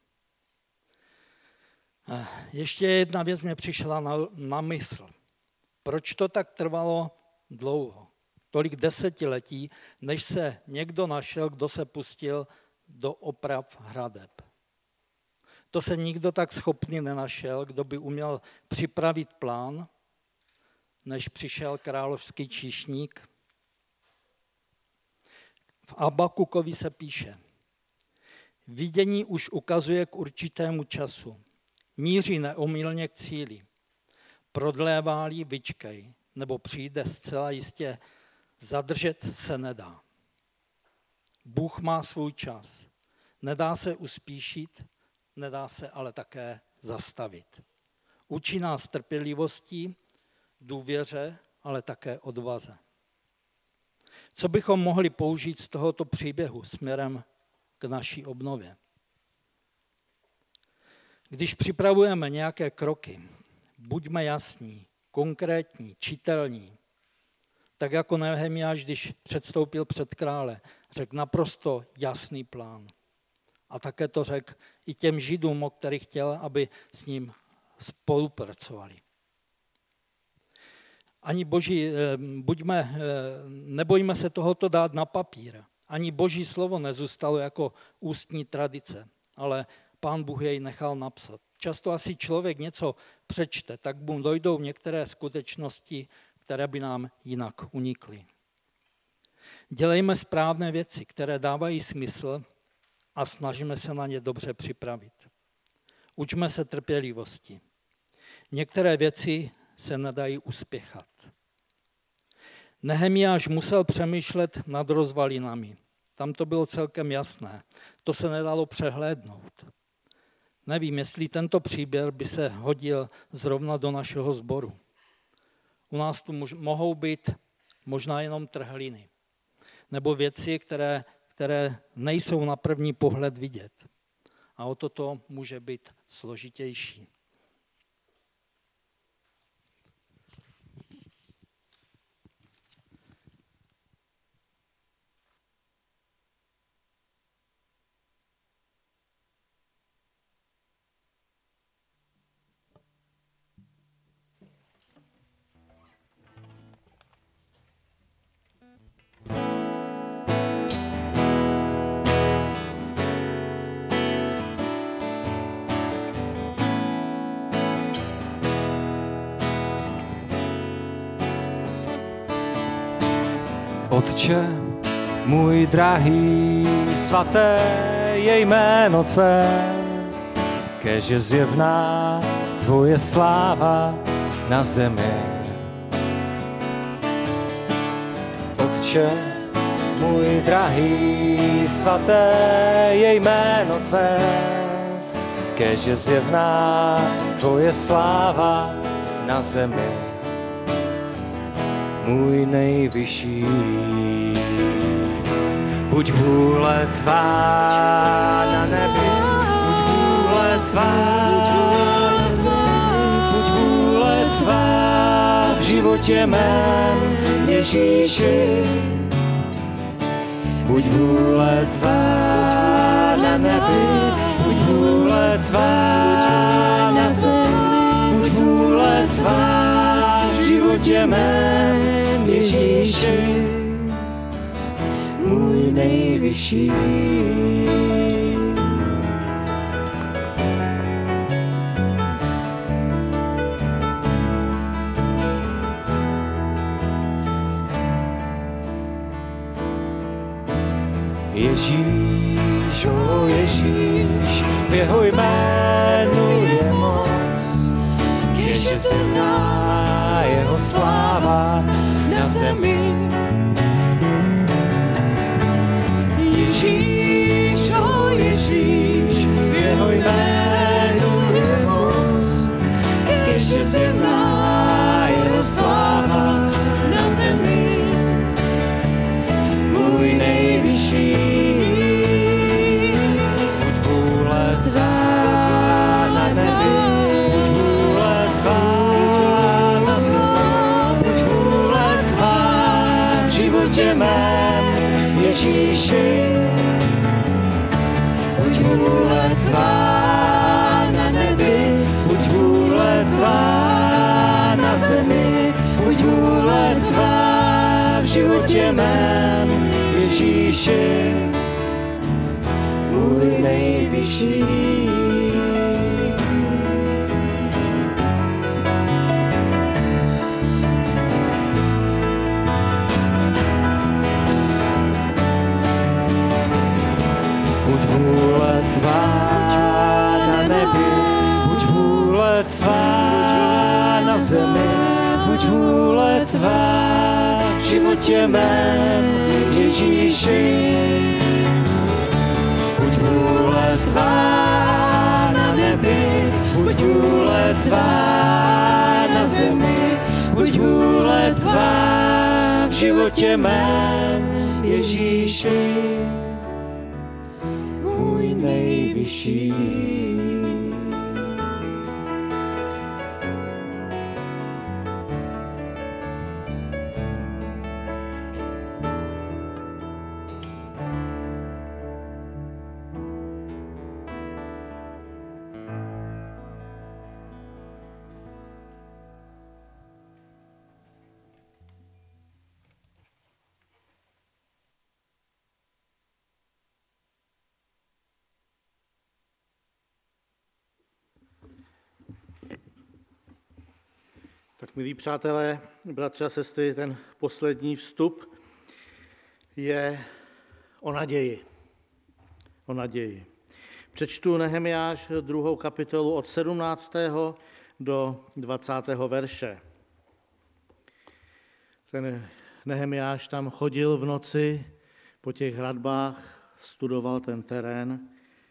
Ještě jedna věc mě přišla na mysl. Proč to tak trvalo dlouho? Tolik desetiletí, než se někdo našel, kdo se pustil do oprav hradeb. To se nikdo tak schopný nenašel, kdo by uměl připravit plán, než přišel královský číšník. V Abakukovi se píše: vidění už ukazuje k určitému času. Míří neomylně k cíli. Prodlévá-li, vyčkej, nebo přijde zcela jistě, zadržet se nedá. Bůh má svůj čas. Nedá se uspíšit, nedá se ale také zastavit. Učí nás trpělivostí, důvěře, ale také odvaze. Co bychom mohli použít z tohoto příběhu směrem k naší obnově? Když připravujeme nějaké kroky, buďme jasní, konkrétní, čitelní. Tak jako Nehemiáš, když předstoupil před krále, řekl naprosto jasný plán. A také to řekl i těm Židům, o kterých chtěl, aby s ním spolupracovali. Ani nebojíme se tohoto dát na papír. Ani Boží slovo nezůstalo jako ústní tradice, ale Pán Bůh jej nechal napsat. Často asi člověk něco přečte, tak mu dojdou některé skutečnosti, které by nám jinak unikly. Dělejme správné věci, které dávají smysl a snažíme se na ně dobře připravit. Učme se trpělivosti. Některé věci se nedají uspěchat. Nehemiáš musel přemýšlet nad rozvalinami. Tam to bylo celkem jasné. To se nedalo přehlédnout. Nevím, jestli tento příběh by se hodil zrovna do našeho sboru. U nás tu mohou být možná jenom trhliny. Nebo věci, které nejsou na první pohled vidět. A o toto může být složitější. Otče, můj drahý, svaté je jméno Tvé, kéž je zjevná Tvoje sláva na zemi. Otče, můj drahý, svaté je jméno Tvé, kéž je zjevná Tvoje sláva na zemi. Můj nejvyšší, buď vůle Tvá na nebi, buď vůle Tvá na zemi, buď vůle Tvá v životě mém, Ježíši. Buď vůle Tvá na nebi, buď vůle Tvá na zemi, buď vůle Tvá v životě mém, Ježíši, můj nejvyšší. Ježíš, o Ježíš, v jeho jménu je moc, kéž je zjevná jeho sláva na zemi. Ježíš, o Ježíš, v jeho jménu je moc, kéž je zjevná jeho sláva na zemi. Můj nejvyšší, buď vůle Tvá na nebi, buď vůle Tvá na zemi, buď vůle Tvá v životě mém, Ježíši. Buď vůle Tvá na nebi, buď vůle Tvá na zemi, buď vůle Tvá v životě mém, Ježíši, můj nejvyšší. Buď vůle Tvá na nebi, buď vůle Tvá na zemi, buď vůle Tvá v životě mém, Ježíši. Buď vůle Tvá na nebi, buď vůle Tvá na zemi, buď vůle Tvá v životě mém, Ježíši, můj nejvyšší. Tak milí přátelé, bratři a sestry, ten poslední vstup je o naději. O naději. Přečtu Nehemiáš 2. kapitolu od 17. do 20. verše. Ten Nehemiáš tam chodil v noci po těch hradbách, studoval ten terén.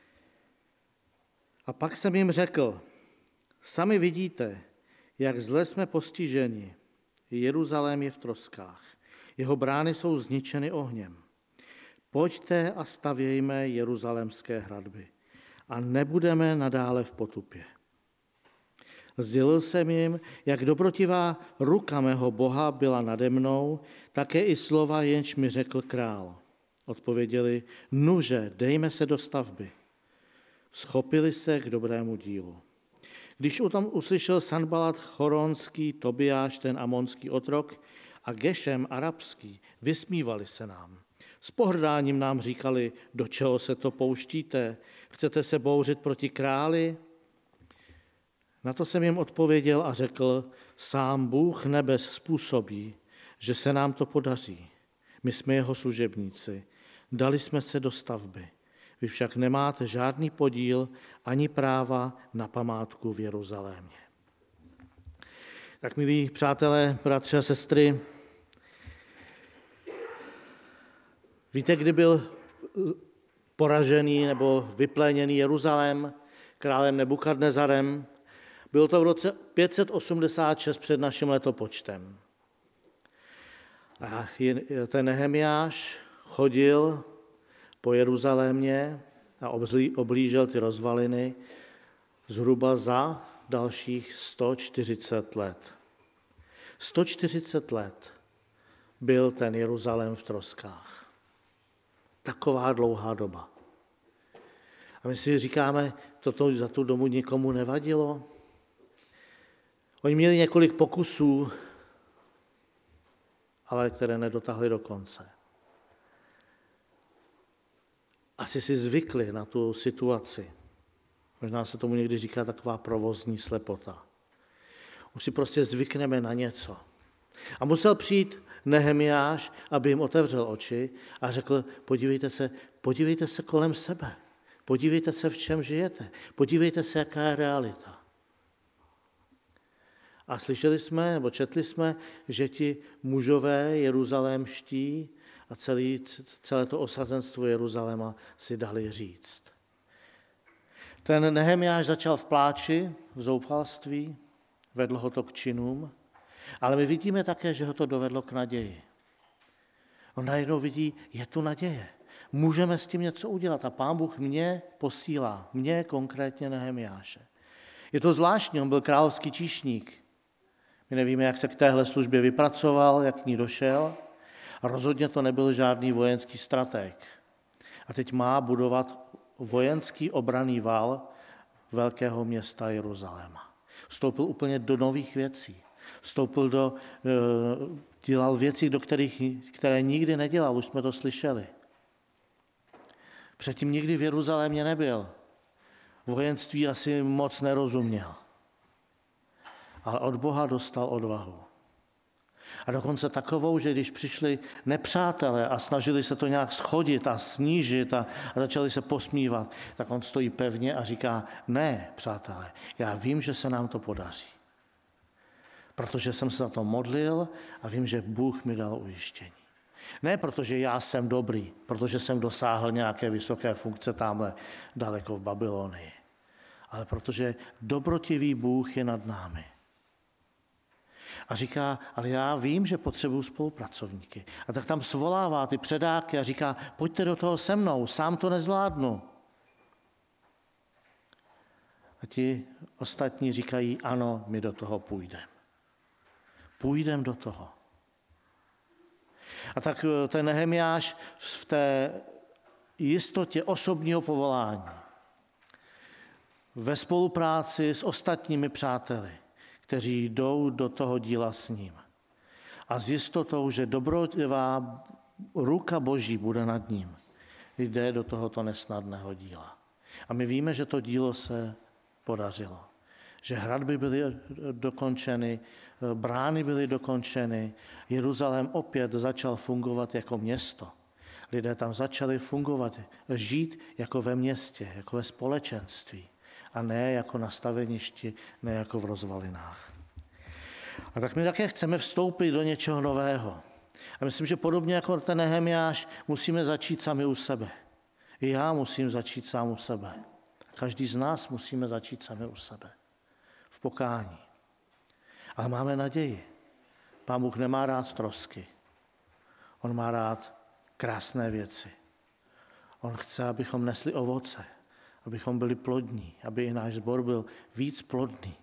A pak jsem jim řekl, sami vidíte, jak zle jsme postiženi. Jeruzalém je v troskách. Jeho brány jsou zničeny ohněm. Pojďte a stavějme jeruzalémské hradby a nebudeme nadále v potupě. Sdělil jsem jim, jak dobrotivá ruka mého Boha byla nade mnou, také i slova, jenž mi řekl král. Odpověděli, nuže, dejme se do stavby. Schopili se k dobrému dílu. Když o tom uslyšel Sanbalat choronský, Tobiáš, ten amonský otrok, a Gešem arabský, vysmívali se nám. S pohrdáním nám říkali, do čeho se to pouštíte, chcete se bouřit proti králi? Na to jsem jim odpověděl a řekl, sám Bůh nebes způsobí, že se nám to podaří. My jsme jeho služebníci, dali jsme se do stavby. Vy však nemáte žádný podíl ani práva na památku v Jeruzalémě. Tak, milí přátelé, bratři a sestry, víte, kdy byl poražený nebo vypléněný Jeruzalém králem Nebukadnezarem? Bylo to v roce 586 před naším letopočtem. A ten Nehemiáš chodil po Jeruzalémě a oblížel ty rozvaliny zhruba za dalších 140 let. 140 let byl ten Jeruzalém v troskách. Taková dlouhá doba. A my si říkáme, toto za tu dobu nikomu nevadilo. Oni měli několik pokusů, ale které nedotáhli do konce. Asi si zvykli na tu situaci. Možná se tomu někdy říká taková provozní slepota. Už si prostě zvykneme na něco. A musel přijít Nehemiáš, aby jim otevřel oči a řekl, podívejte se kolem sebe. Podívejte se, v čem žijete. Podívejte se, jaká je realita. A slyšeli jsme, nebo četli jsme, že ti mužové jeruzalémští a celé to osazenstvo Jeruzaléma si dali říct. Ten Nehemiáš začal v pláči, v zoufalství, vedl ho to k činům, ale my vidíme také, že ho to dovedlo k naději. On najednou vidí, je tu naděje. Můžeme s tím něco udělat a Pán Bůh mě posílá, mě konkrétně Nehemiáše. Je to zvláštní, on byl královský číšník. My nevíme, jak se k téhle službě vypracoval, jak k ní došel. A rozhodně to nebyl žádný vojenský stratég. A teď má budovat vojenský obranný val velkého města Jeruzaléma. Vstoupil úplně do nových věcí. Dělal věci, které nikdy nedělal, už jsme to slyšeli. Předtím nikdy v Jeruzalémě nebyl. Vojenství asi moc nerozuměl. Ale od Boha dostal odvahu. A dokonce takovou, že když přišli nepřátelé a snažili se to nějak schodit a snížit a začali se posmívat, tak on stojí pevně a říká, ne, přátelé, já vím, že se nám to podaří. Protože jsem se za to modlil a vím, že Bůh mi dal ujištění. Ne protože já jsem dobrý, protože jsem dosáhl nějaké vysoké funkce tamhle daleko v Babylonii, ale protože dobrotivý Bůh je nad námi. A říká, ale já vím, že potřebuju spolupracovníky. A tak tam svolává ty předáky a říká, pojďte do toho se mnou, sám to nezvládnu. A ti ostatní říkají, ano, my do toho půjdeme. Půjdeme do toho. A tak ten Nehemiáš v té jistotě osobního povolání, ve spolupráci s ostatními přáteli, kteří jdou do toho díla s ním. A s jistotou, že dobrotivá ruka Boží bude nad ním, jde do tohoto nesnadného díla. A my víme, že to dílo se podařilo. že hradby byly dokončeny, brány byly dokončeny, Jeruzalém opět začal fungovat jako město. Lidé tam začali fungovat, žít jako ve městě, jako ve společenství a ne jako na staveništi, ne jako v rozvalinách. A tak my také chceme vstoupit do něčeho nového. A myslím, že podobně jako ten Nehemiáš musíme začít sami u sebe. I já musím začít sám u sebe. Každý z nás musíme začít sami u sebe. V pokání. Ale máme naději. Pán Bůh nemá rád trosky. On má rád krásné věci. On chce, abychom nesli ovoce, abychom byli plodní, aby i náš sbor byl víc plodný.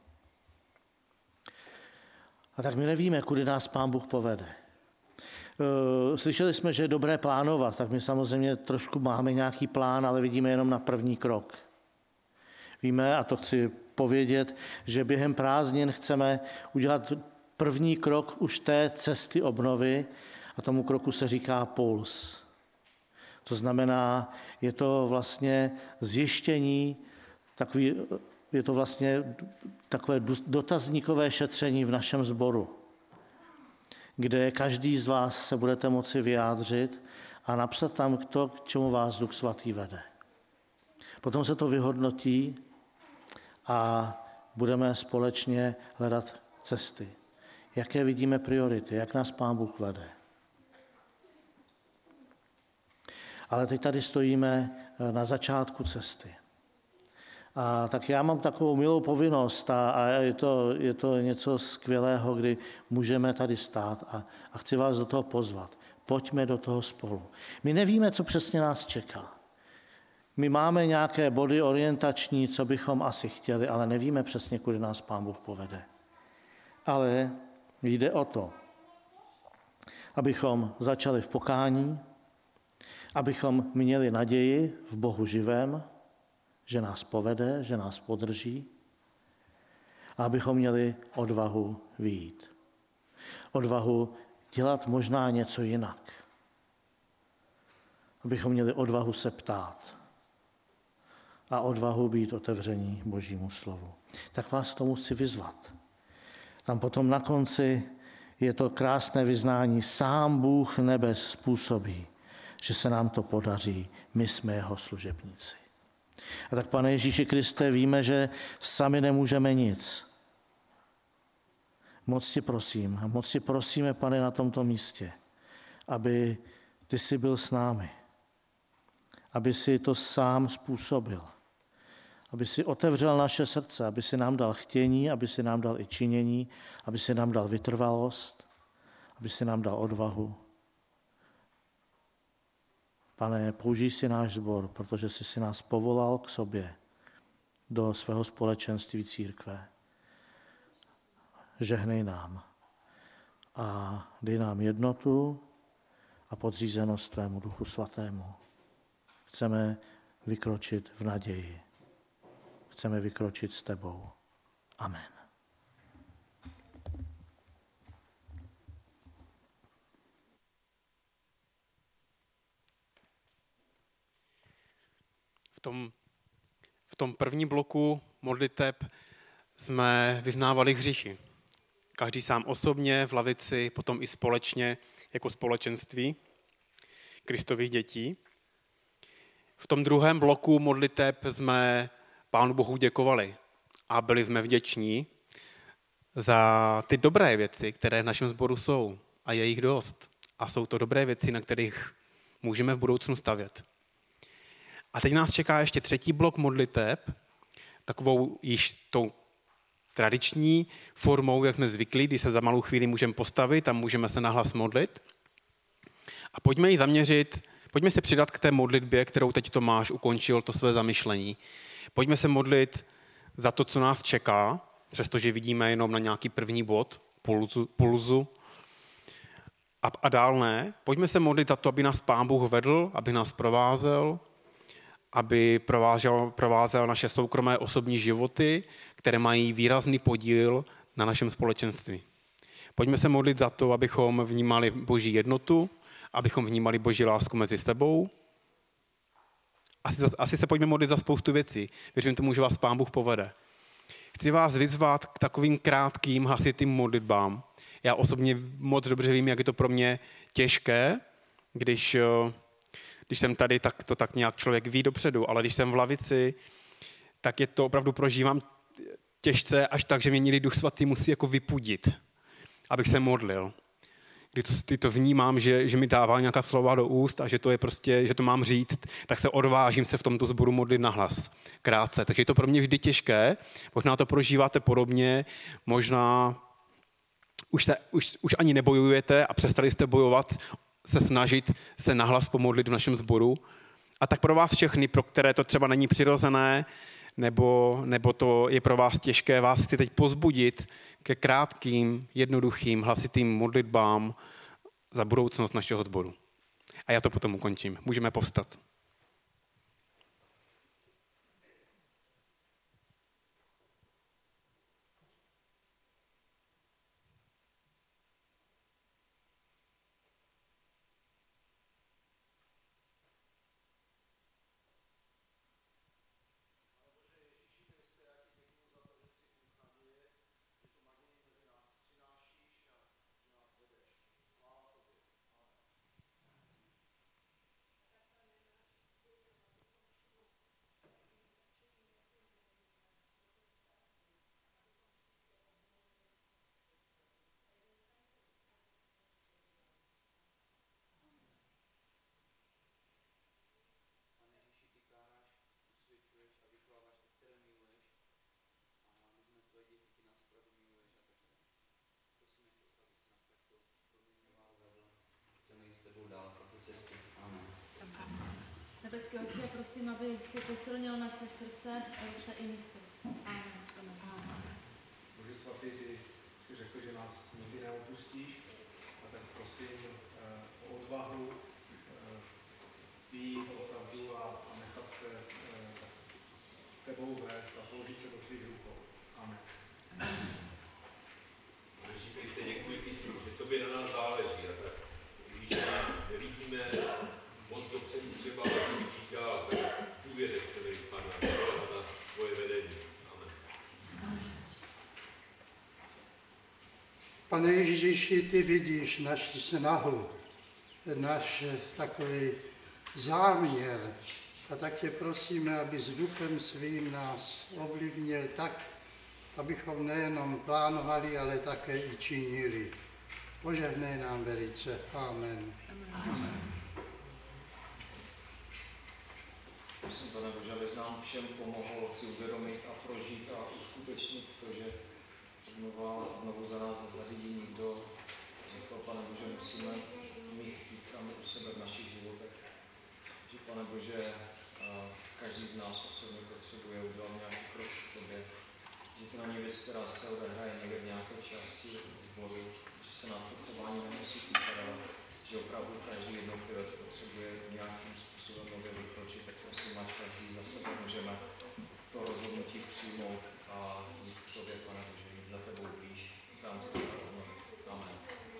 A tak my nevíme, kudy nás Pán Bůh povede. Slyšeli jsme, že je dobré plánovat, tak my samozřejmě trošku máme nějaký plán, ale vidíme jenom na první krok. Víme, a to chci povědět, že během prázdnin chceme udělat první krok už té cesty obnovy a tomu kroku se říká puls. To znamená, je to vlastně zjištění, je to vlastně takové dotazníkové šetření v našem sboru, kde každý z vás se budete moci vyjádřit a napsat tam to, k čemu vás Duch Svatý vede. Potom se to vyhodnotí a budeme společně hledat cesty. Jaké vidíme priority, jak nás Pán Bůh vede. Ale teď tady stojíme na začátku cesty. A tak já mám takovou milou povinnost a je to něco skvělého, kdy můžeme tady stát a chci vás do toho pozvat. Pojďme do toho spolu. My nevíme, co přesně nás čeká. My máme nějaké body orientační, co bychom asi chtěli, ale nevíme přesně, kudy nás Pán Bůh povede. Ale jde o to, abychom začali v pokání, abychom měli naději v Bohu živém, že nás povede, že nás podrží a abychom měli odvahu vyjít. Odvahu dělat možná něco jinak. Abychom měli odvahu se ptát a odvahu být otevření Božímu slovu. Tak vás k tomu chci vyzvat. Tam potom na konci je to krásné vyznání. Sám Bůh nebes způsobí, že se nám to podaří. My jsme jeho služebníci. A tak, Pane Ježíši Kriste, víme, že sami nemůžeme nic. Moc tě prosím a moc tě prosíme, Pane, na tomto místě, aby ty jsi byl s námi, aby si to sám způsobil, aby si otevřel naše srdce, aby si nám dal chtění, aby si nám dal i činění, aby si nám dal vytrvalost, aby si nám dal odvahu. Pane, použij si náš sbor, protože jsi si nás povolal k sobě do svého společenství církve. Žehnej nám a dej nám jednotu a podřízenost tvému Duchu Svatému. Chceme vykročit v naději. Chceme vykročit s tebou. Amen. V tom prvním bloku modliteb jsme vyznávali hříchy. Každý sám osobně, v lavici, potom i společně jako společenství Kristových dětí. V tom druhém bloku modliteb jsme Pánu Bohu děkovali a byli jsme vděční za ty dobré věci, které v našem sboru jsou. A je jich dost. A jsou to dobré věci, na kterých můžeme v budoucnu stavět. A teď nás čeká ještě třetí blok modliteb, takovou již tou tradiční formou, jak jsme zvyklí, kdy se za malou chvíli můžeme postavit a můžeme se nahlas modlit. A pojďme ji zaměřit, pojďme se přidat k té modlitbě, kterou teď Tomáš ukončil, to své zamyšlení. Pojďme se modlit za to, co nás čeká, přestože vidíme jenom na nějaký první bod, pulzu. A dál ne. Pojďme se modlit za to, aby nás Pán Bůh vedl, aby nás provázel, aby provázel naše soukromé osobní životy, které mají výrazný podíl na našem společenství. Pojďme se modlit za to, abychom vnímali Boží jednotu, abychom vnímali Boží lásku mezi sebou. Asi se pojďme modlit za spoustu věcí. Věřím tomu, že vás Pán Bůh povede. chci vás vyzvat k takovým krátkým hlasitým modlitbám. Já osobně moc dobře vím, jak je to pro mě těžké, když jsem tady, tak to tak nějak člověk ví dopředu, ale když jsem v lavici, tak je to opravdu prožívám těžce až tak, že mě někdy Duch Svatý musí jako vypudit, abych se modlil. Když to vnímám, že mi dává nějaká slova do úst a že to je prostě, že to mám říct, tak se odvážím se v tomto sboru modlit nahlas, krátce. Takže je to pro mě vždy těžké, možná to prožíváte podobně, možná už ani nebojujete a přestali jste bojovat, se snažit se nahlas pomodlit v našem sboru. A tak pro vás všechny, pro které to třeba není přirozené, nebo to je pro vás těžké, vás chci teď pozbudit ke krátkým, jednoduchým, hlasitým modlitbám za budoucnost našeho sboru. A já to potom ukončím. Můžeme povstat. Nebeský Otče, prosím, aby si posilnil naše srdce, ruce i mysl. Amen. Bože svatý, ty jsi řekl, že nás nikdy neopustíš, a tak prosím o odvahu být opravdu a nechat se tebou vést a položit se do tvých rukou. Amen. Boží Kriste, děkuji ti, že tobě na nás záleží. A tak, když nevidíme moc dopředu třeba, jak vidíš dál, tak důvěře chceme jít, Pane, na tvoje vedení. Amen. Pane Ježíši, ty vidíš naši snahu, náš takový záměr. A tak tě prosíme, aby s Duchem svým nás ovlivnil tak, abychom nejenom plánovali, ale také i činili. Požehnej nám velice. Amen. Prosím, Pane Bože, abys nám všem pomohl si uvědomit a prožít a uskutečnit to, že znovu za nás nezařídí nikdo. Řekl, Pane Bože, musíme my chtít sami u sebe v našich životech. Že, Pane Bože, každý z nás osobně potřebuje udělat nějaký krok k tobě. Že to není věc, která se odehraje někde v nějaké části zboru, že se nás to třeba ani nemusí týkat, ale že opravdu každý jednotlivec potřebuje nějakým způsobem nově vykročit, tak prosím, ať každý za sebe můžeme to rozhodnutí přijmout a jít k tobě, Pane Bože, jít za tebou blíž. Amen.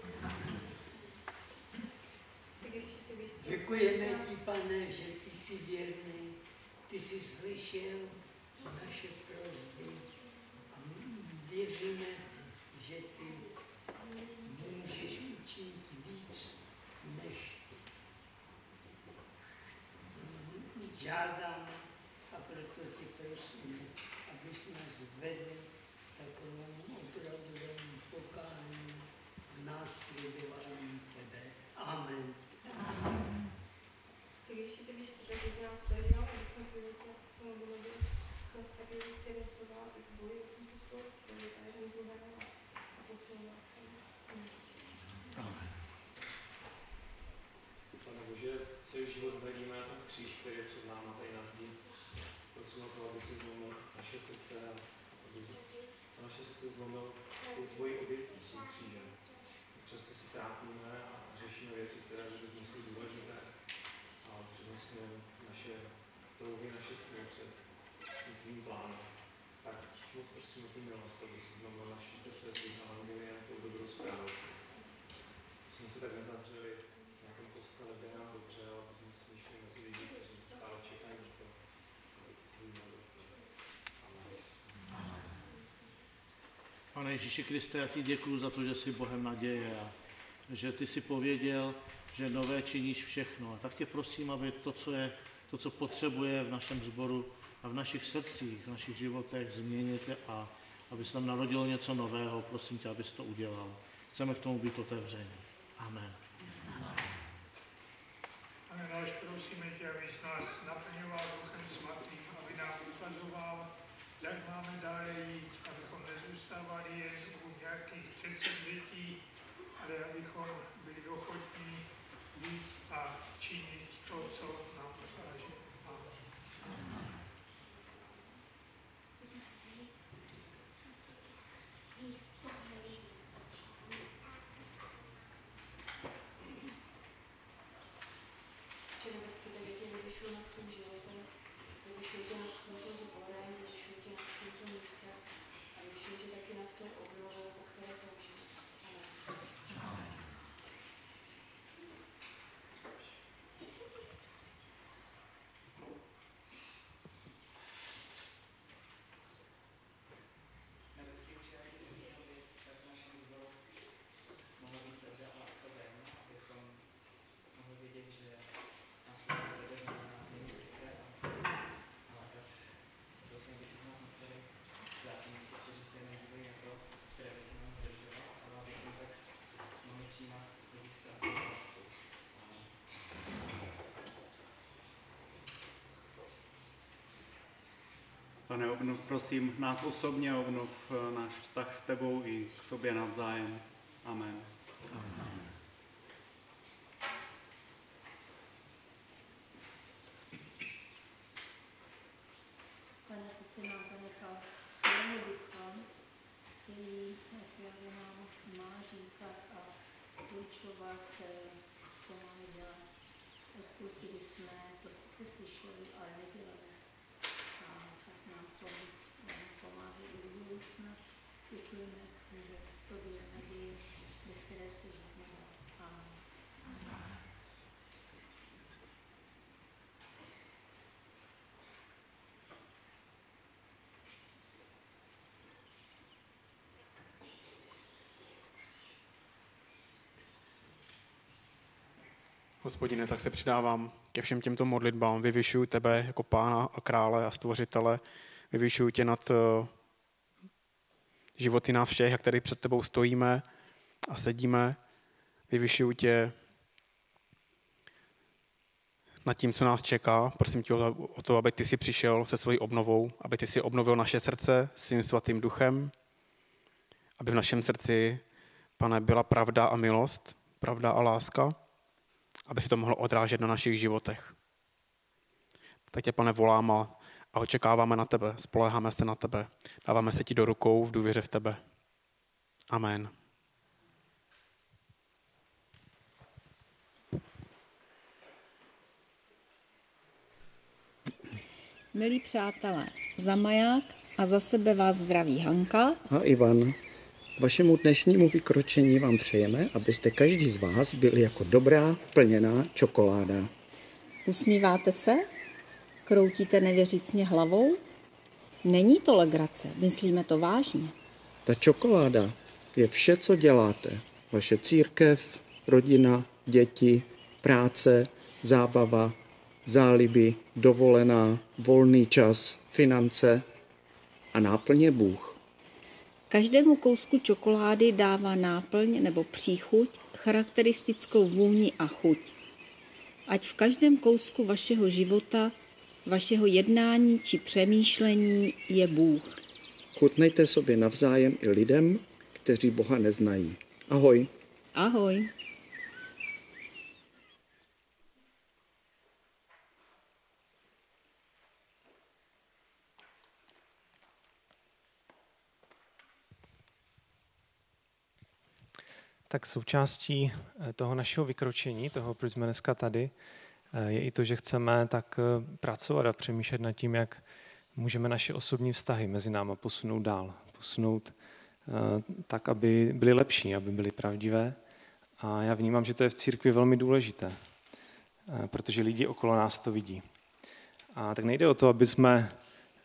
Děkujeme ti, Pane, že ty jsi věrný, ty jsi slyšel naše prosby a věříme, že ty můžeš učinit víc, než žádáme, a proto tě prosíme, abys nás vedl takovému opravdovému pokání, následování tebe. Amen. Když ty víš, co tady z nás zajímalo, když jsme v životě se modlili, jsme se taky sjednocovali i v boji o tento sport, který je zájem druhého a posilovat. Pane Bože, celý život hledíme na ten kříž, který je před námi tady na zdi. Prosím o to, aby si zlomil naše srdce a aby to naše srdce zlomil tou tvojí obětí, tím křížem. Často si trápíme a řešíme věci, které vůbec nejsou důležité a přednostně naše touhy, naše sny před tvým plánem. Tak moc prosím o tu milost, aby si zlomil naše srdce tvým evangeliem, tou dobrou zprávou. Jsme se tak nezavřeli v nějakém kostele, kde nám dobře, ale jsme si myšli mezi lidi, kteří stále čekají na to, aby to svým modlitbou. Amen. Pane Ježíši Kriste, já ti děkuju za to, že jsi Bohem naděje a že ty jsi pověděl, že nové činíš všechno. A tak tě prosím, aby to, co potřebuje v našem sboru a v našich srdcích, v našich životech změnit a aby se tam narodilo něco nového, prosím tě, abys to udělal. Chceme k tomu být otevření. Amen. Pane náš, prosíme tě, abys nás naplňoval Duchem Svatým, aby nám ukazoval, jak máme dále jít, abychom nezůstávali jen u nějakých předsevzetí, ale abychom byli ochotní jít a činit to, co nám záleží. Vyvyšuji nad svým životem, vyvyšuji tě nad tímto sborem, vyvyšuji tě nad tímto místem a vyvyšuji tě taky nad tou obnovou, po které toužím. Amen. Nebeský Otče, já ti prosím, aby tak v našem sboru mohla být pravda a láska vzájemná, abychom mohli vědět, že nás vede znamená změnu srdce a lákat. Prosím, aby si z nás nastavil zákon měsíče, že se nedívají na to, které věci nám udržovat, ale abychom tak mohli přijímat lidi správnou láskou. Pane, obnov, prosím, nás osobně, obnov náš vztah s tebou i k sobě navzájem. Amen. Amen. Pane, ty jsi nám zanechal svého ducha, který právě nám má říkat a určovat, co máme dělat. Odpust, když jsme to sice slyšeli, ale nedělali. A tak nám to pomáhá i do budoucna. Děkujeme, že to je naděje, bez které se žít nedá. Amen. Hospodine, tak se přidávám ke všem těmto modlitbám. Vyvyšuju tebe jako Pána a Krále a Stvořitele. Vyvyšuju tě nad životy nás všech, jak tady před tebou stojíme a sedíme. Vyvyšuju tě nad tím, co nás čeká. Prosím tě o to, aby ty si přišel se svojí obnovou, aby ty si obnovil naše srdce svým svatým duchem, aby v našem srdci, Pane, byla pravda a milost, pravda a láska, aby se to mohlo odrážet na našich životech. Tak tě, Pane, volám a očekáváme na tebe, spoléháme se na tebe, dáváme se ti do rukou v důvěře v tebe. Amen. Milí přátelé, za Maják a za sebe vás zdraví Hanka a Ivan. Vašemu dnešnímu vykročení vám přejeme, abyste každý z vás byli jako dobrá, plněná čokoláda. Usmíváte se? Kroutíte nevěřícně hlavou? Není to legrace, myslíme to vážně. Ta čokoláda je vše, co děláte. Vaše církev, rodina, děti, práce, zábava, záliby, dovolená, volný čas, finance a náplně Bůh. Každému kousku čokolády dává náplň nebo příchuť, charakteristickou vůni a chuť. Ať v každém kousku vašeho života, vašeho jednání či přemýšlení je Bůh. Chutnejte sobě navzájem i lidem, kteří Boha neznají. Ahoj. Ahoj. Tak součástí toho našeho vykročení, toho, proč jsme dneska tady, je i to, že chceme tak pracovat a přemýšlet nad tím, jak můžeme naše osobní vztahy mezi náma posunout dál. Posunout tak, aby byly lepší, aby byly pravdivé. A já vnímám, že to je v církvi velmi důležité, protože lidi okolo nás to vidí. A tak nejde o to, aby jsme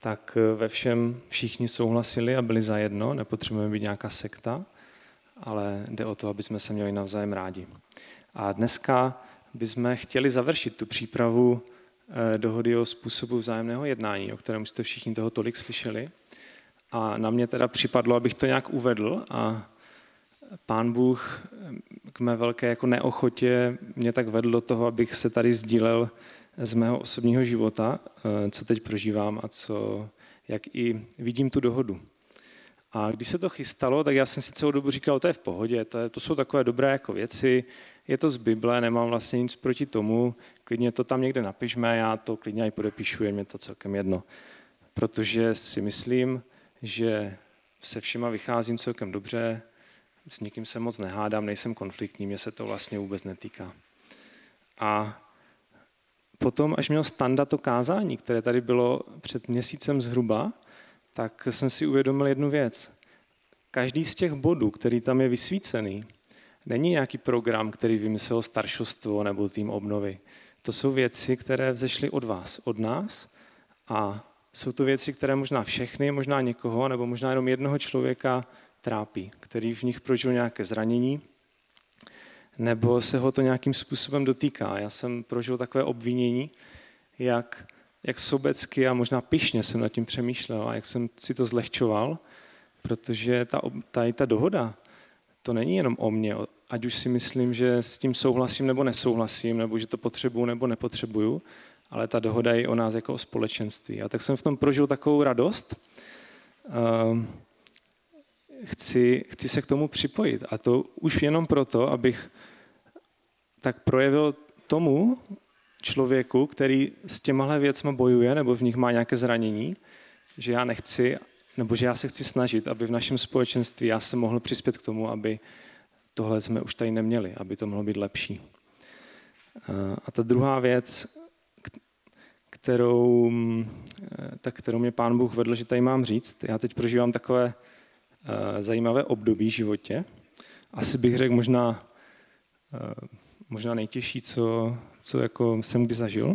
tak ve všem všichni souhlasili a byli zajedno, nepotřebujeme být nějaká sekta, ale jde o to, aby jsme se měli navzájem rádi. A dneska bychom chtěli završit tu přípravu dohody o způsobu vzájemného jednání, o kterém jste všichni toho tolik slyšeli. A na mě teda připadlo, abych to nějak uvedl a Pán Bůh k mé velké jako neochotě mě tak vedl do toho, abych se tady sdílel z mého osobního života, co teď prožívám a jak i vidím tu dohodu. A když se to chystalo, tak já jsem si celou dobu říkal, to je v pohodě, to jsou takové dobré jako věci, je to z Bible, nemám vlastně nic proti tomu, klidně to tam někde napišme, já to klidně i podepíšu, je mě to celkem jedno. Protože si myslím, že se všema vycházím celkem dobře, s nikým se moc nehádám, nejsem konfliktní, mě se to vlastně vůbec netýká. A potom, až měl Standa to kázání, které tady bylo před měsícem zhruba, tak jsem si uvědomil jednu věc. Každý z těch bodů, který tam je vysvícený, není nějaký program, který vymyslel staršostvo nebo tým obnovy. To jsou věci, které vzešly od vás, od nás a jsou to věci, které možná všechny, možná někoho nebo možná jenom jednoho člověka trápí, který v nich prožil nějaké zranění nebo se ho to nějakým způsobem dotýká. Já jsem prožil takové obvinění, jak sobecky a možná pyšně jsem nad tím přemýšlel a jak jsem si to zlehčoval, protože ta dohoda, to není jenom o mně, ať už si myslím, že s tím souhlasím nebo nesouhlasím, nebo že to potřebuju nebo nepotřebuju, ale ta dohoda je o nás jako o společenství. A tak jsem v tom prožil takovou radost. Chci se k tomu připojit. A to už jenom proto, abych tak projevil tomu člověku, který s těmahle věcmi bojuje nebo v nich má nějaké zranění, že já nechci, nebo že já se chci snažit, aby v našem společenství já se mohl přispět k tomu, aby tohle jsme už tady neměli, aby to mohlo být lepší. A ta druhá věc, kterou mě Pán Bůh vedl, že tady mám říct, já teď prožívám takové zajímavé období v životě. Asi bych řekl možná nejtěžší, co jako jsem kdy zažil.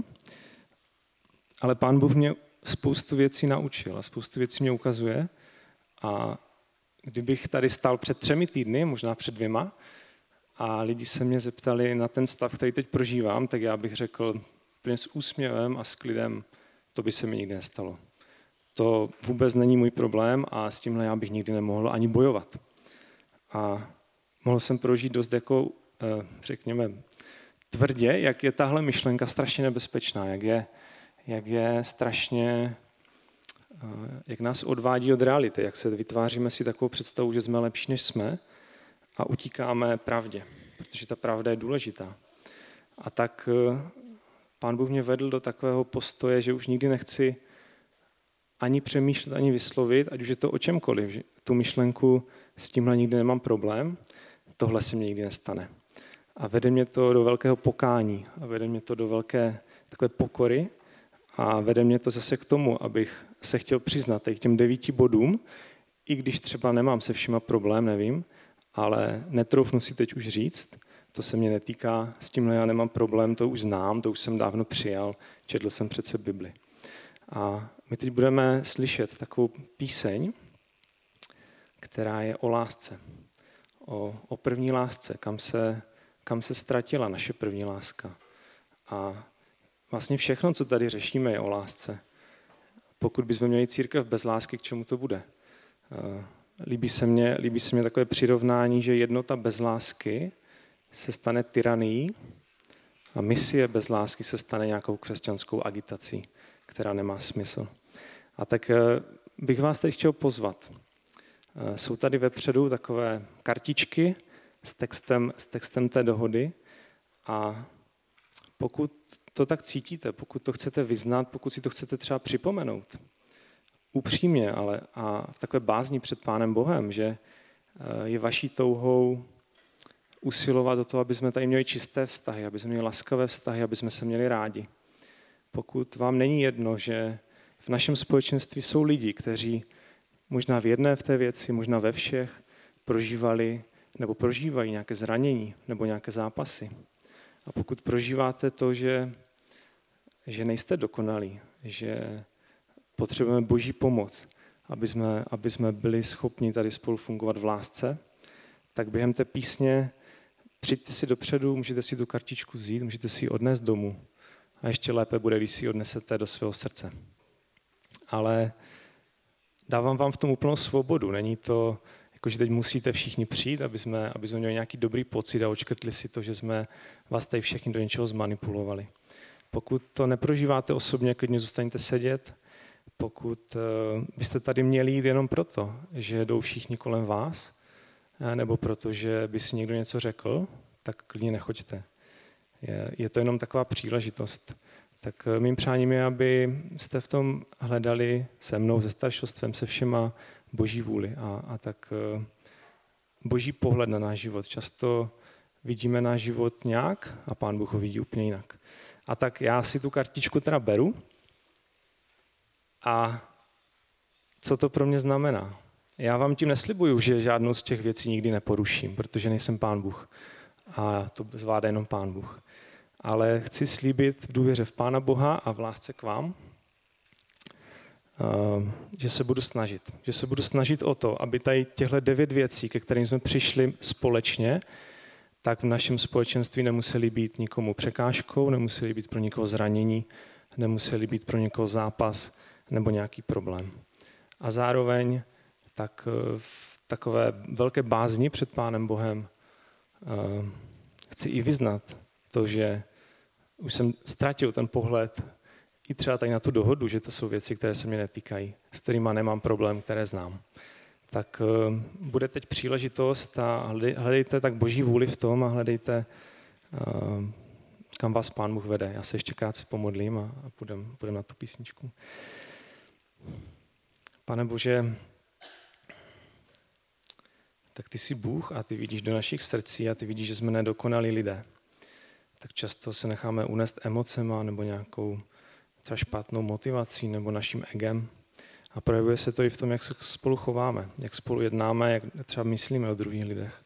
Ale Pán Bůh mě spoustu věcí naučil a spoustu věcí mě ukazuje. A kdybych tady stál před 3 týdny, možná před 2, a lidi se mě zeptali na ten stav, který teď prožívám, tak já bych řekl úplně s úsměvem a s klidem, to by se mi nikdy nestalo. To vůbec není můj problém a s tímhle já bych nikdy nemohl ani bojovat. A mohl jsem prožít dost jako, řekněme, tvrdě, jak je tahle myšlenka strašně nebezpečná, jak je strašně, jak nás odvádí od reality, jak se vytváříme si takovou představu, že jsme lepší, než jsme a utíkáme pravdě, protože ta pravda je důležitá. A tak Pán Bůh mě vedl do takového postoje, že už nikdy nechci ani přemýšlet, ani vyslovit, ať už je to o čemkoliv. Že tu myšlenku s tímhle nikdy nemám problém, tohle se mě nikdy nestane. A vede mě to do velkého pokání, a vede mě to do velké takové pokory a vede mě to zase k tomu, abych se chtěl přiznat k těm 9 bodům, i když třeba nemám se všima problém, nevím, ale netroufnu si teď už říct, to se mě netýká, s tímhle já nemám problém, to už znám, to už jsem dávno přijal, četl jsem přece Bibli. A my teď budeme slyšet takovou píseň, která je o lásce. O první lásce, kam se ztratila naše první láska. A vlastně všechno, co tady řešíme, je o lásce. Pokud bychom měli církev bez lásky, k čemu to bude? Líbí se mně takové přirovnání, že jednota bez lásky se stane tyranií a misie bez lásky se stane nějakou křesťanskou agitací, která nemá smysl. A tak bych vás teď chtěl pozvat. Jsou tady vepředu takové kartičky s textem té dohody a pokud to tak cítíte, pokud to chcete vyznat, pokud si to chcete třeba připomenout, upřímně, ale a v takové bázni před Pánem Bohem, že je vaší touhou usilovat o to, aby jsme tady měli čisté vztahy, aby jsme měli laskavé vztahy, aby jsme se měli rádi. Pokud vám není jedno, že v našem společenství jsou lidi, kteří možná v jedné v té věci, možná ve všech prožívali nebo prožívají nějaké zranění nebo nějaké zápasy. A pokud prožíváte to, že nejste dokonalí, že potřebujeme Boží pomoc, aby jsme byli schopni tady spolu fungovat v lásce, tak během té písně přijďte si dopředu, můžete si tu kartičku vzít, můžete si ji odnést domů. A ještě lépe bude, když si ji odnesete do svého srdce. Ale dávám vám v tom úplnou svobodu. Není to, jako že teď musíte všichni přijít, aby jsme měli nějaký dobrý pocit a očkrtli si to, že jsme vás tady všichni do něčeho zmanipulovali. Pokud to neprožíváte osobně, klidně zůstaňte sedět. Pokud byste tady měli jít jenom proto, že jdou všichni kolem vás, nebo proto, že by si někdo něco řekl, tak klidně nechoďte. Je to jenom taková příležitost. Tak mým přáním je, aby jste v tom hledali se mnou, se staršostvem, se všema Boží vůli a tak Boží pohled na náš život. Často vidíme náš život nějak a Pán Bůh ho vidí úplně jinak. A tak já si tu kartičku teda beru a co to pro mě znamená? Já vám tím neslibuju, že žádnou z těch věcí nikdy neporuším, protože nejsem Pán Bůh a to zvládá jenom Pán Bůh. Ale chci slíbit v důvěře v Pána Boha a v lásce k vám, že se budu snažit. Že se budu snažit o to, aby tady těchto 9 věcí, ke kterým jsme přišli společně, tak v našem společenství nemuseli být nikomu překážkou, nemuseli být pro někoho zranění, nemuseli být pro někoho zápas nebo nějaký problém. A zároveň tak v takové velké bázni před Pánem Bohem chci i vyznat to, že už jsem ztratil ten pohled i třeba tady na tu dohodu, že to jsou věci, které se mě netýkají, s kterými nemám problém, které znám. Tak bude teď příležitost a hledejte tak Boží vůli v tom a hledejte, kam vás Pán Bůh vede. Já se ještě krátce pomodlím a půjdem na tu písničku. Pane Bože, tak ty jsi Bůh a ty vidíš do našich srdcí a ty vidíš, že jsme nedokonalí lidé. Tak často se necháme unést emocema nebo nějakou třeba špatnou motivací nebo naším egem. A projevuje se to i v tom, jak se spolu chováme, jak spolu jednáme, jak třeba myslíme o druhých lidech.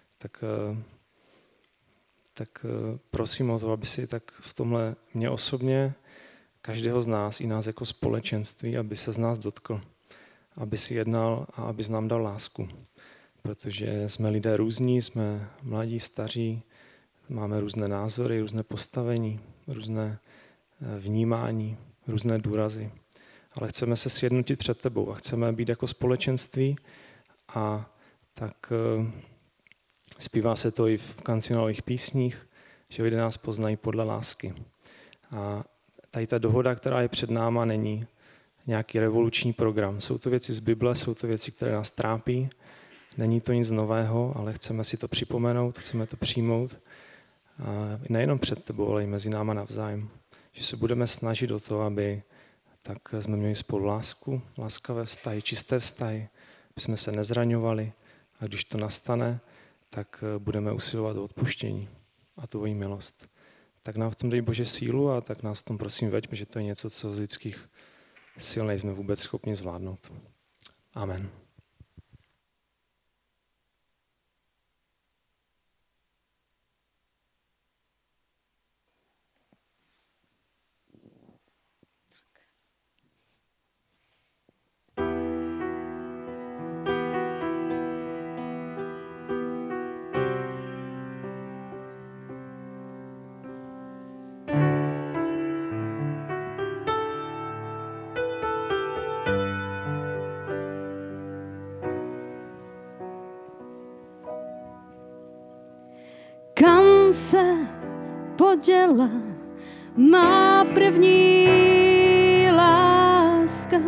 Tak prosím o to, aby si tak v tomhle mě osobně, každého z nás, i nás jako společenství, aby se z nás dotkl, aby si jednal a aby nám dal lásku. Protože jsme lidé různí, jsme mladí, staří, máme různé názory, různé postavení, různé vnímání, různé důrazy. Ale chceme se sjednotit před tebou a chceme být jako společenství a tak zpívá se to i v kancionálových písních, že lidé nás poznají podle lásky. A tady ta dohoda, která je před náma, není nějaký revoluční program. Jsou to věci z Bible, jsou to věci, které nás trápí. Není to nic nového, ale chceme si to připomenout, chceme to přijmout. A nejenom před tebou, ale i mezi náma navzájem. Že se budeme snažit o to, aby tak jsme měli spolu lásku, láskavé vztahy, čisté vztahy, aby jsme se nezraňovali a když to nastane, tak budeme usilovat o odpuštění a tvoji milost. Tak nám v tom dej Bože sílu a tak nás v tom prosím veď, protože to je něco, co z lidských sil nejsme vůbec schopni zvládnout. Amen. Kam se poděla má první láska?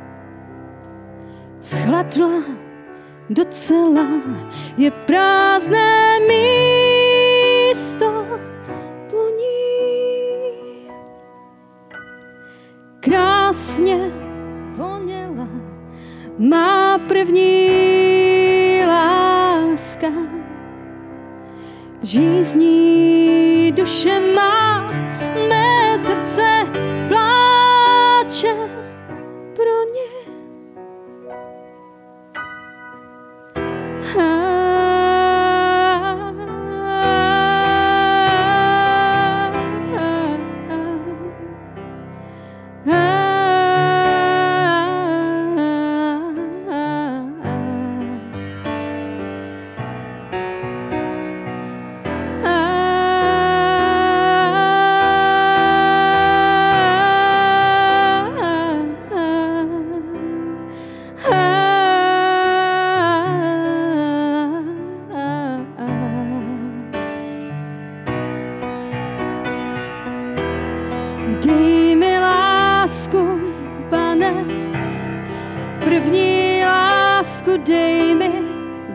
Schladla docela, je prázdné místo po ní. Krásně voněla má první láska. Žízní duše má, mé srdce pláče pro ně.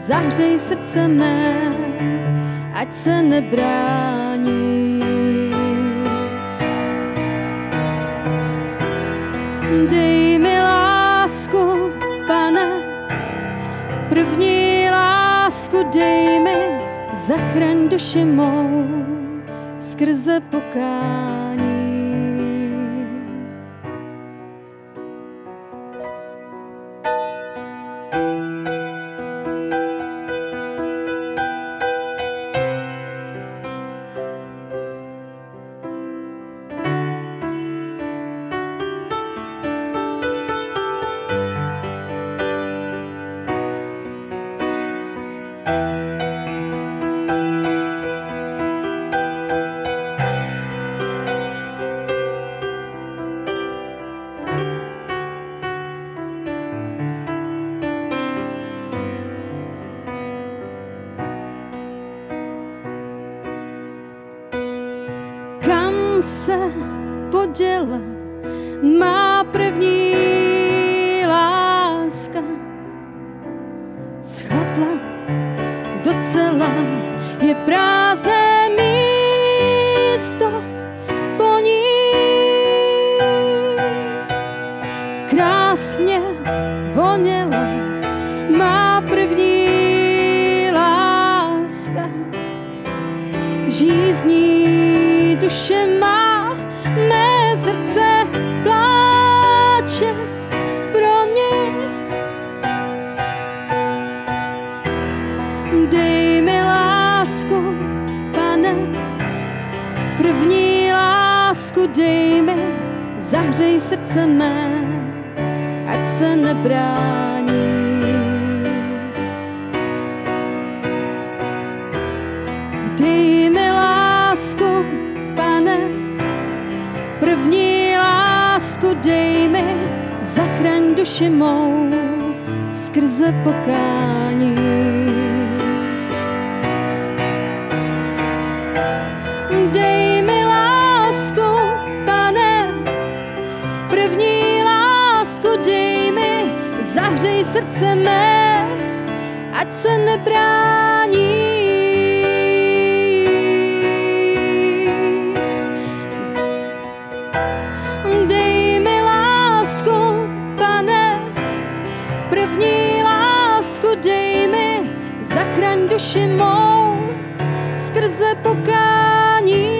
zahřej srdce mé, ať se nebrání. Dej mi lásku, Pane, první lásku dej mi, zachraň duši mou skrze pokání. Se poděla má první láska. Schladla docela, je prázdné místo po ní. Krásně voněla má první láska. Žízní duše má, mé srdce pláče pro ně. Dej mi lásku, Pane, první lásku dej mi, zahřej srdce mé, ať se nebrání. Dej mi lásku, Pane, první lásku dej mi, zachraň duši mou skrze pokání. Dej mi lásku, Pane, první lásku dej mi, zahřej srdce mé, ať se nebrání. Zachraň duši mou skrze pokání.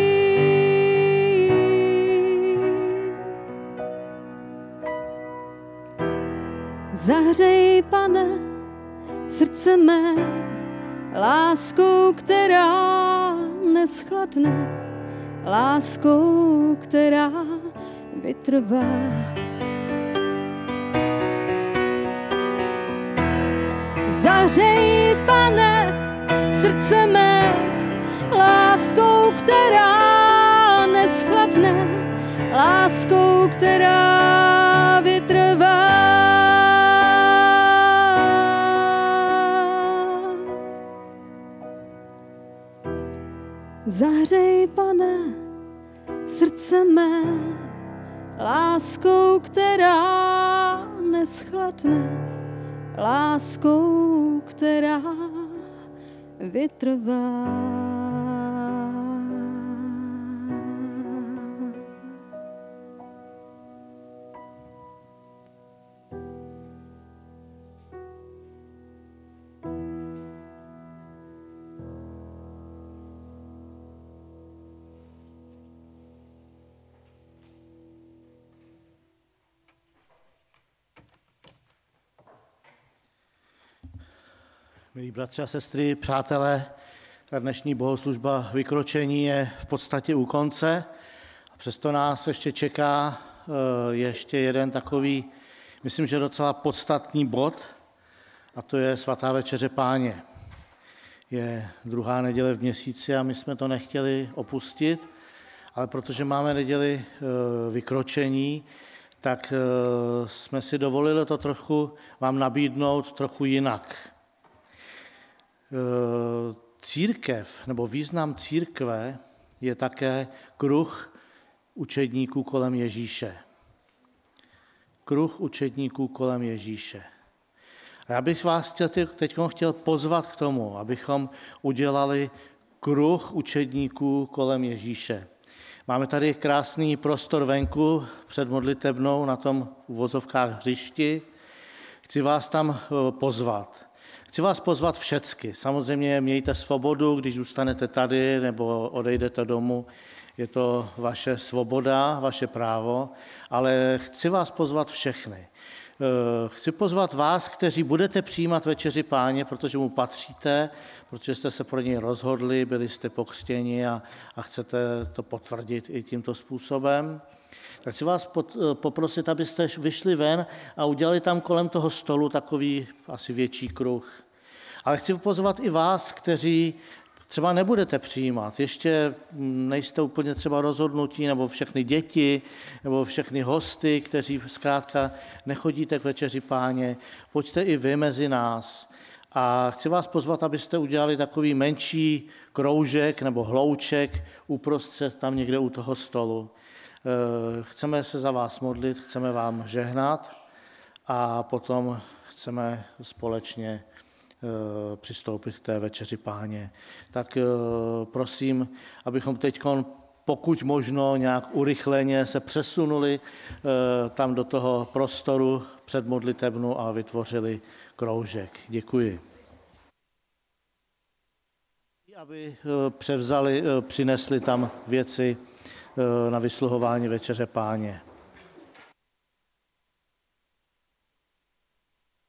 Zahřej, Pane, srdce mé láskou, která neschladne, láskou, která vytrvá. Zahřej, Pane, srdce mé láskou, která neschladne, láskou, která vytrvá. Zahřej, Pane, srdce mé láskou, která neschladne, láskou, která vytrvá. Milí bratři a sestry, přátelé, ta dnešní bohoslužba vykročení je v podstatě u konce. A přesto nás ještě čeká ještě jeden takový, myslím, že docela podstatný bod, a to je svatá večeře Páně. Je druhá neděle v měsíci a my jsme to nechtěli opustit, ale protože máme neděli vykročení, tak jsme si dovolili to trochu vám nabídnout trochu jinak. Církev nebo význam církve je také kruh učedníků kolem Ježíše. Kruh učedníků kolem Ježíše. A já bych vás teď chtěl pozvat k tomu, abychom udělali kruh učedníků kolem Ježíše. Máme tady krásný prostor venku před modlitebnou na tom uvozovkách hřišti. Chci vás tam pozvat. Chci vás pozvat všecky. Samozřejmě mějte svobodu, když zůstanete tady nebo odejdete domů. Je to vaše svoboda, vaše právo, ale chci vás pozvat všechny. Chci pozvat vás, kteří budete přijímat večeři Páně, protože mu patříte, protože jste se pro něj rozhodli, byli jste pokřtěni a chcete to potvrdit i tímto způsobem. Tak chci vás poprosit, abyste vyšli ven a udělali tam kolem toho stolu takový asi větší kruh. Ale chci pozvat i vás, kteří třeba nebudete přijímat, ještě nejste úplně třeba rozhodnutí, nebo všechny děti, nebo všechny hosty, kteří zkrátka nechodíte k večeři Páně, pojďte i vy mezi nás. A chci vás pozvat, abyste udělali takový menší kroužek nebo hlouček uprostřed tam někde u toho stolu. Chceme se za vás modlit, chceme vám žehnat a potom chceme společně přistoupit k té večeři Páně. Tak prosím, abychom teď pokud možno nějak urychleně se přesunuli tam do toho prostoru před modlitebnu a vytvořili kroužek. Děkuji. Aby přinesli tam věci na vysluhování večeře Páně.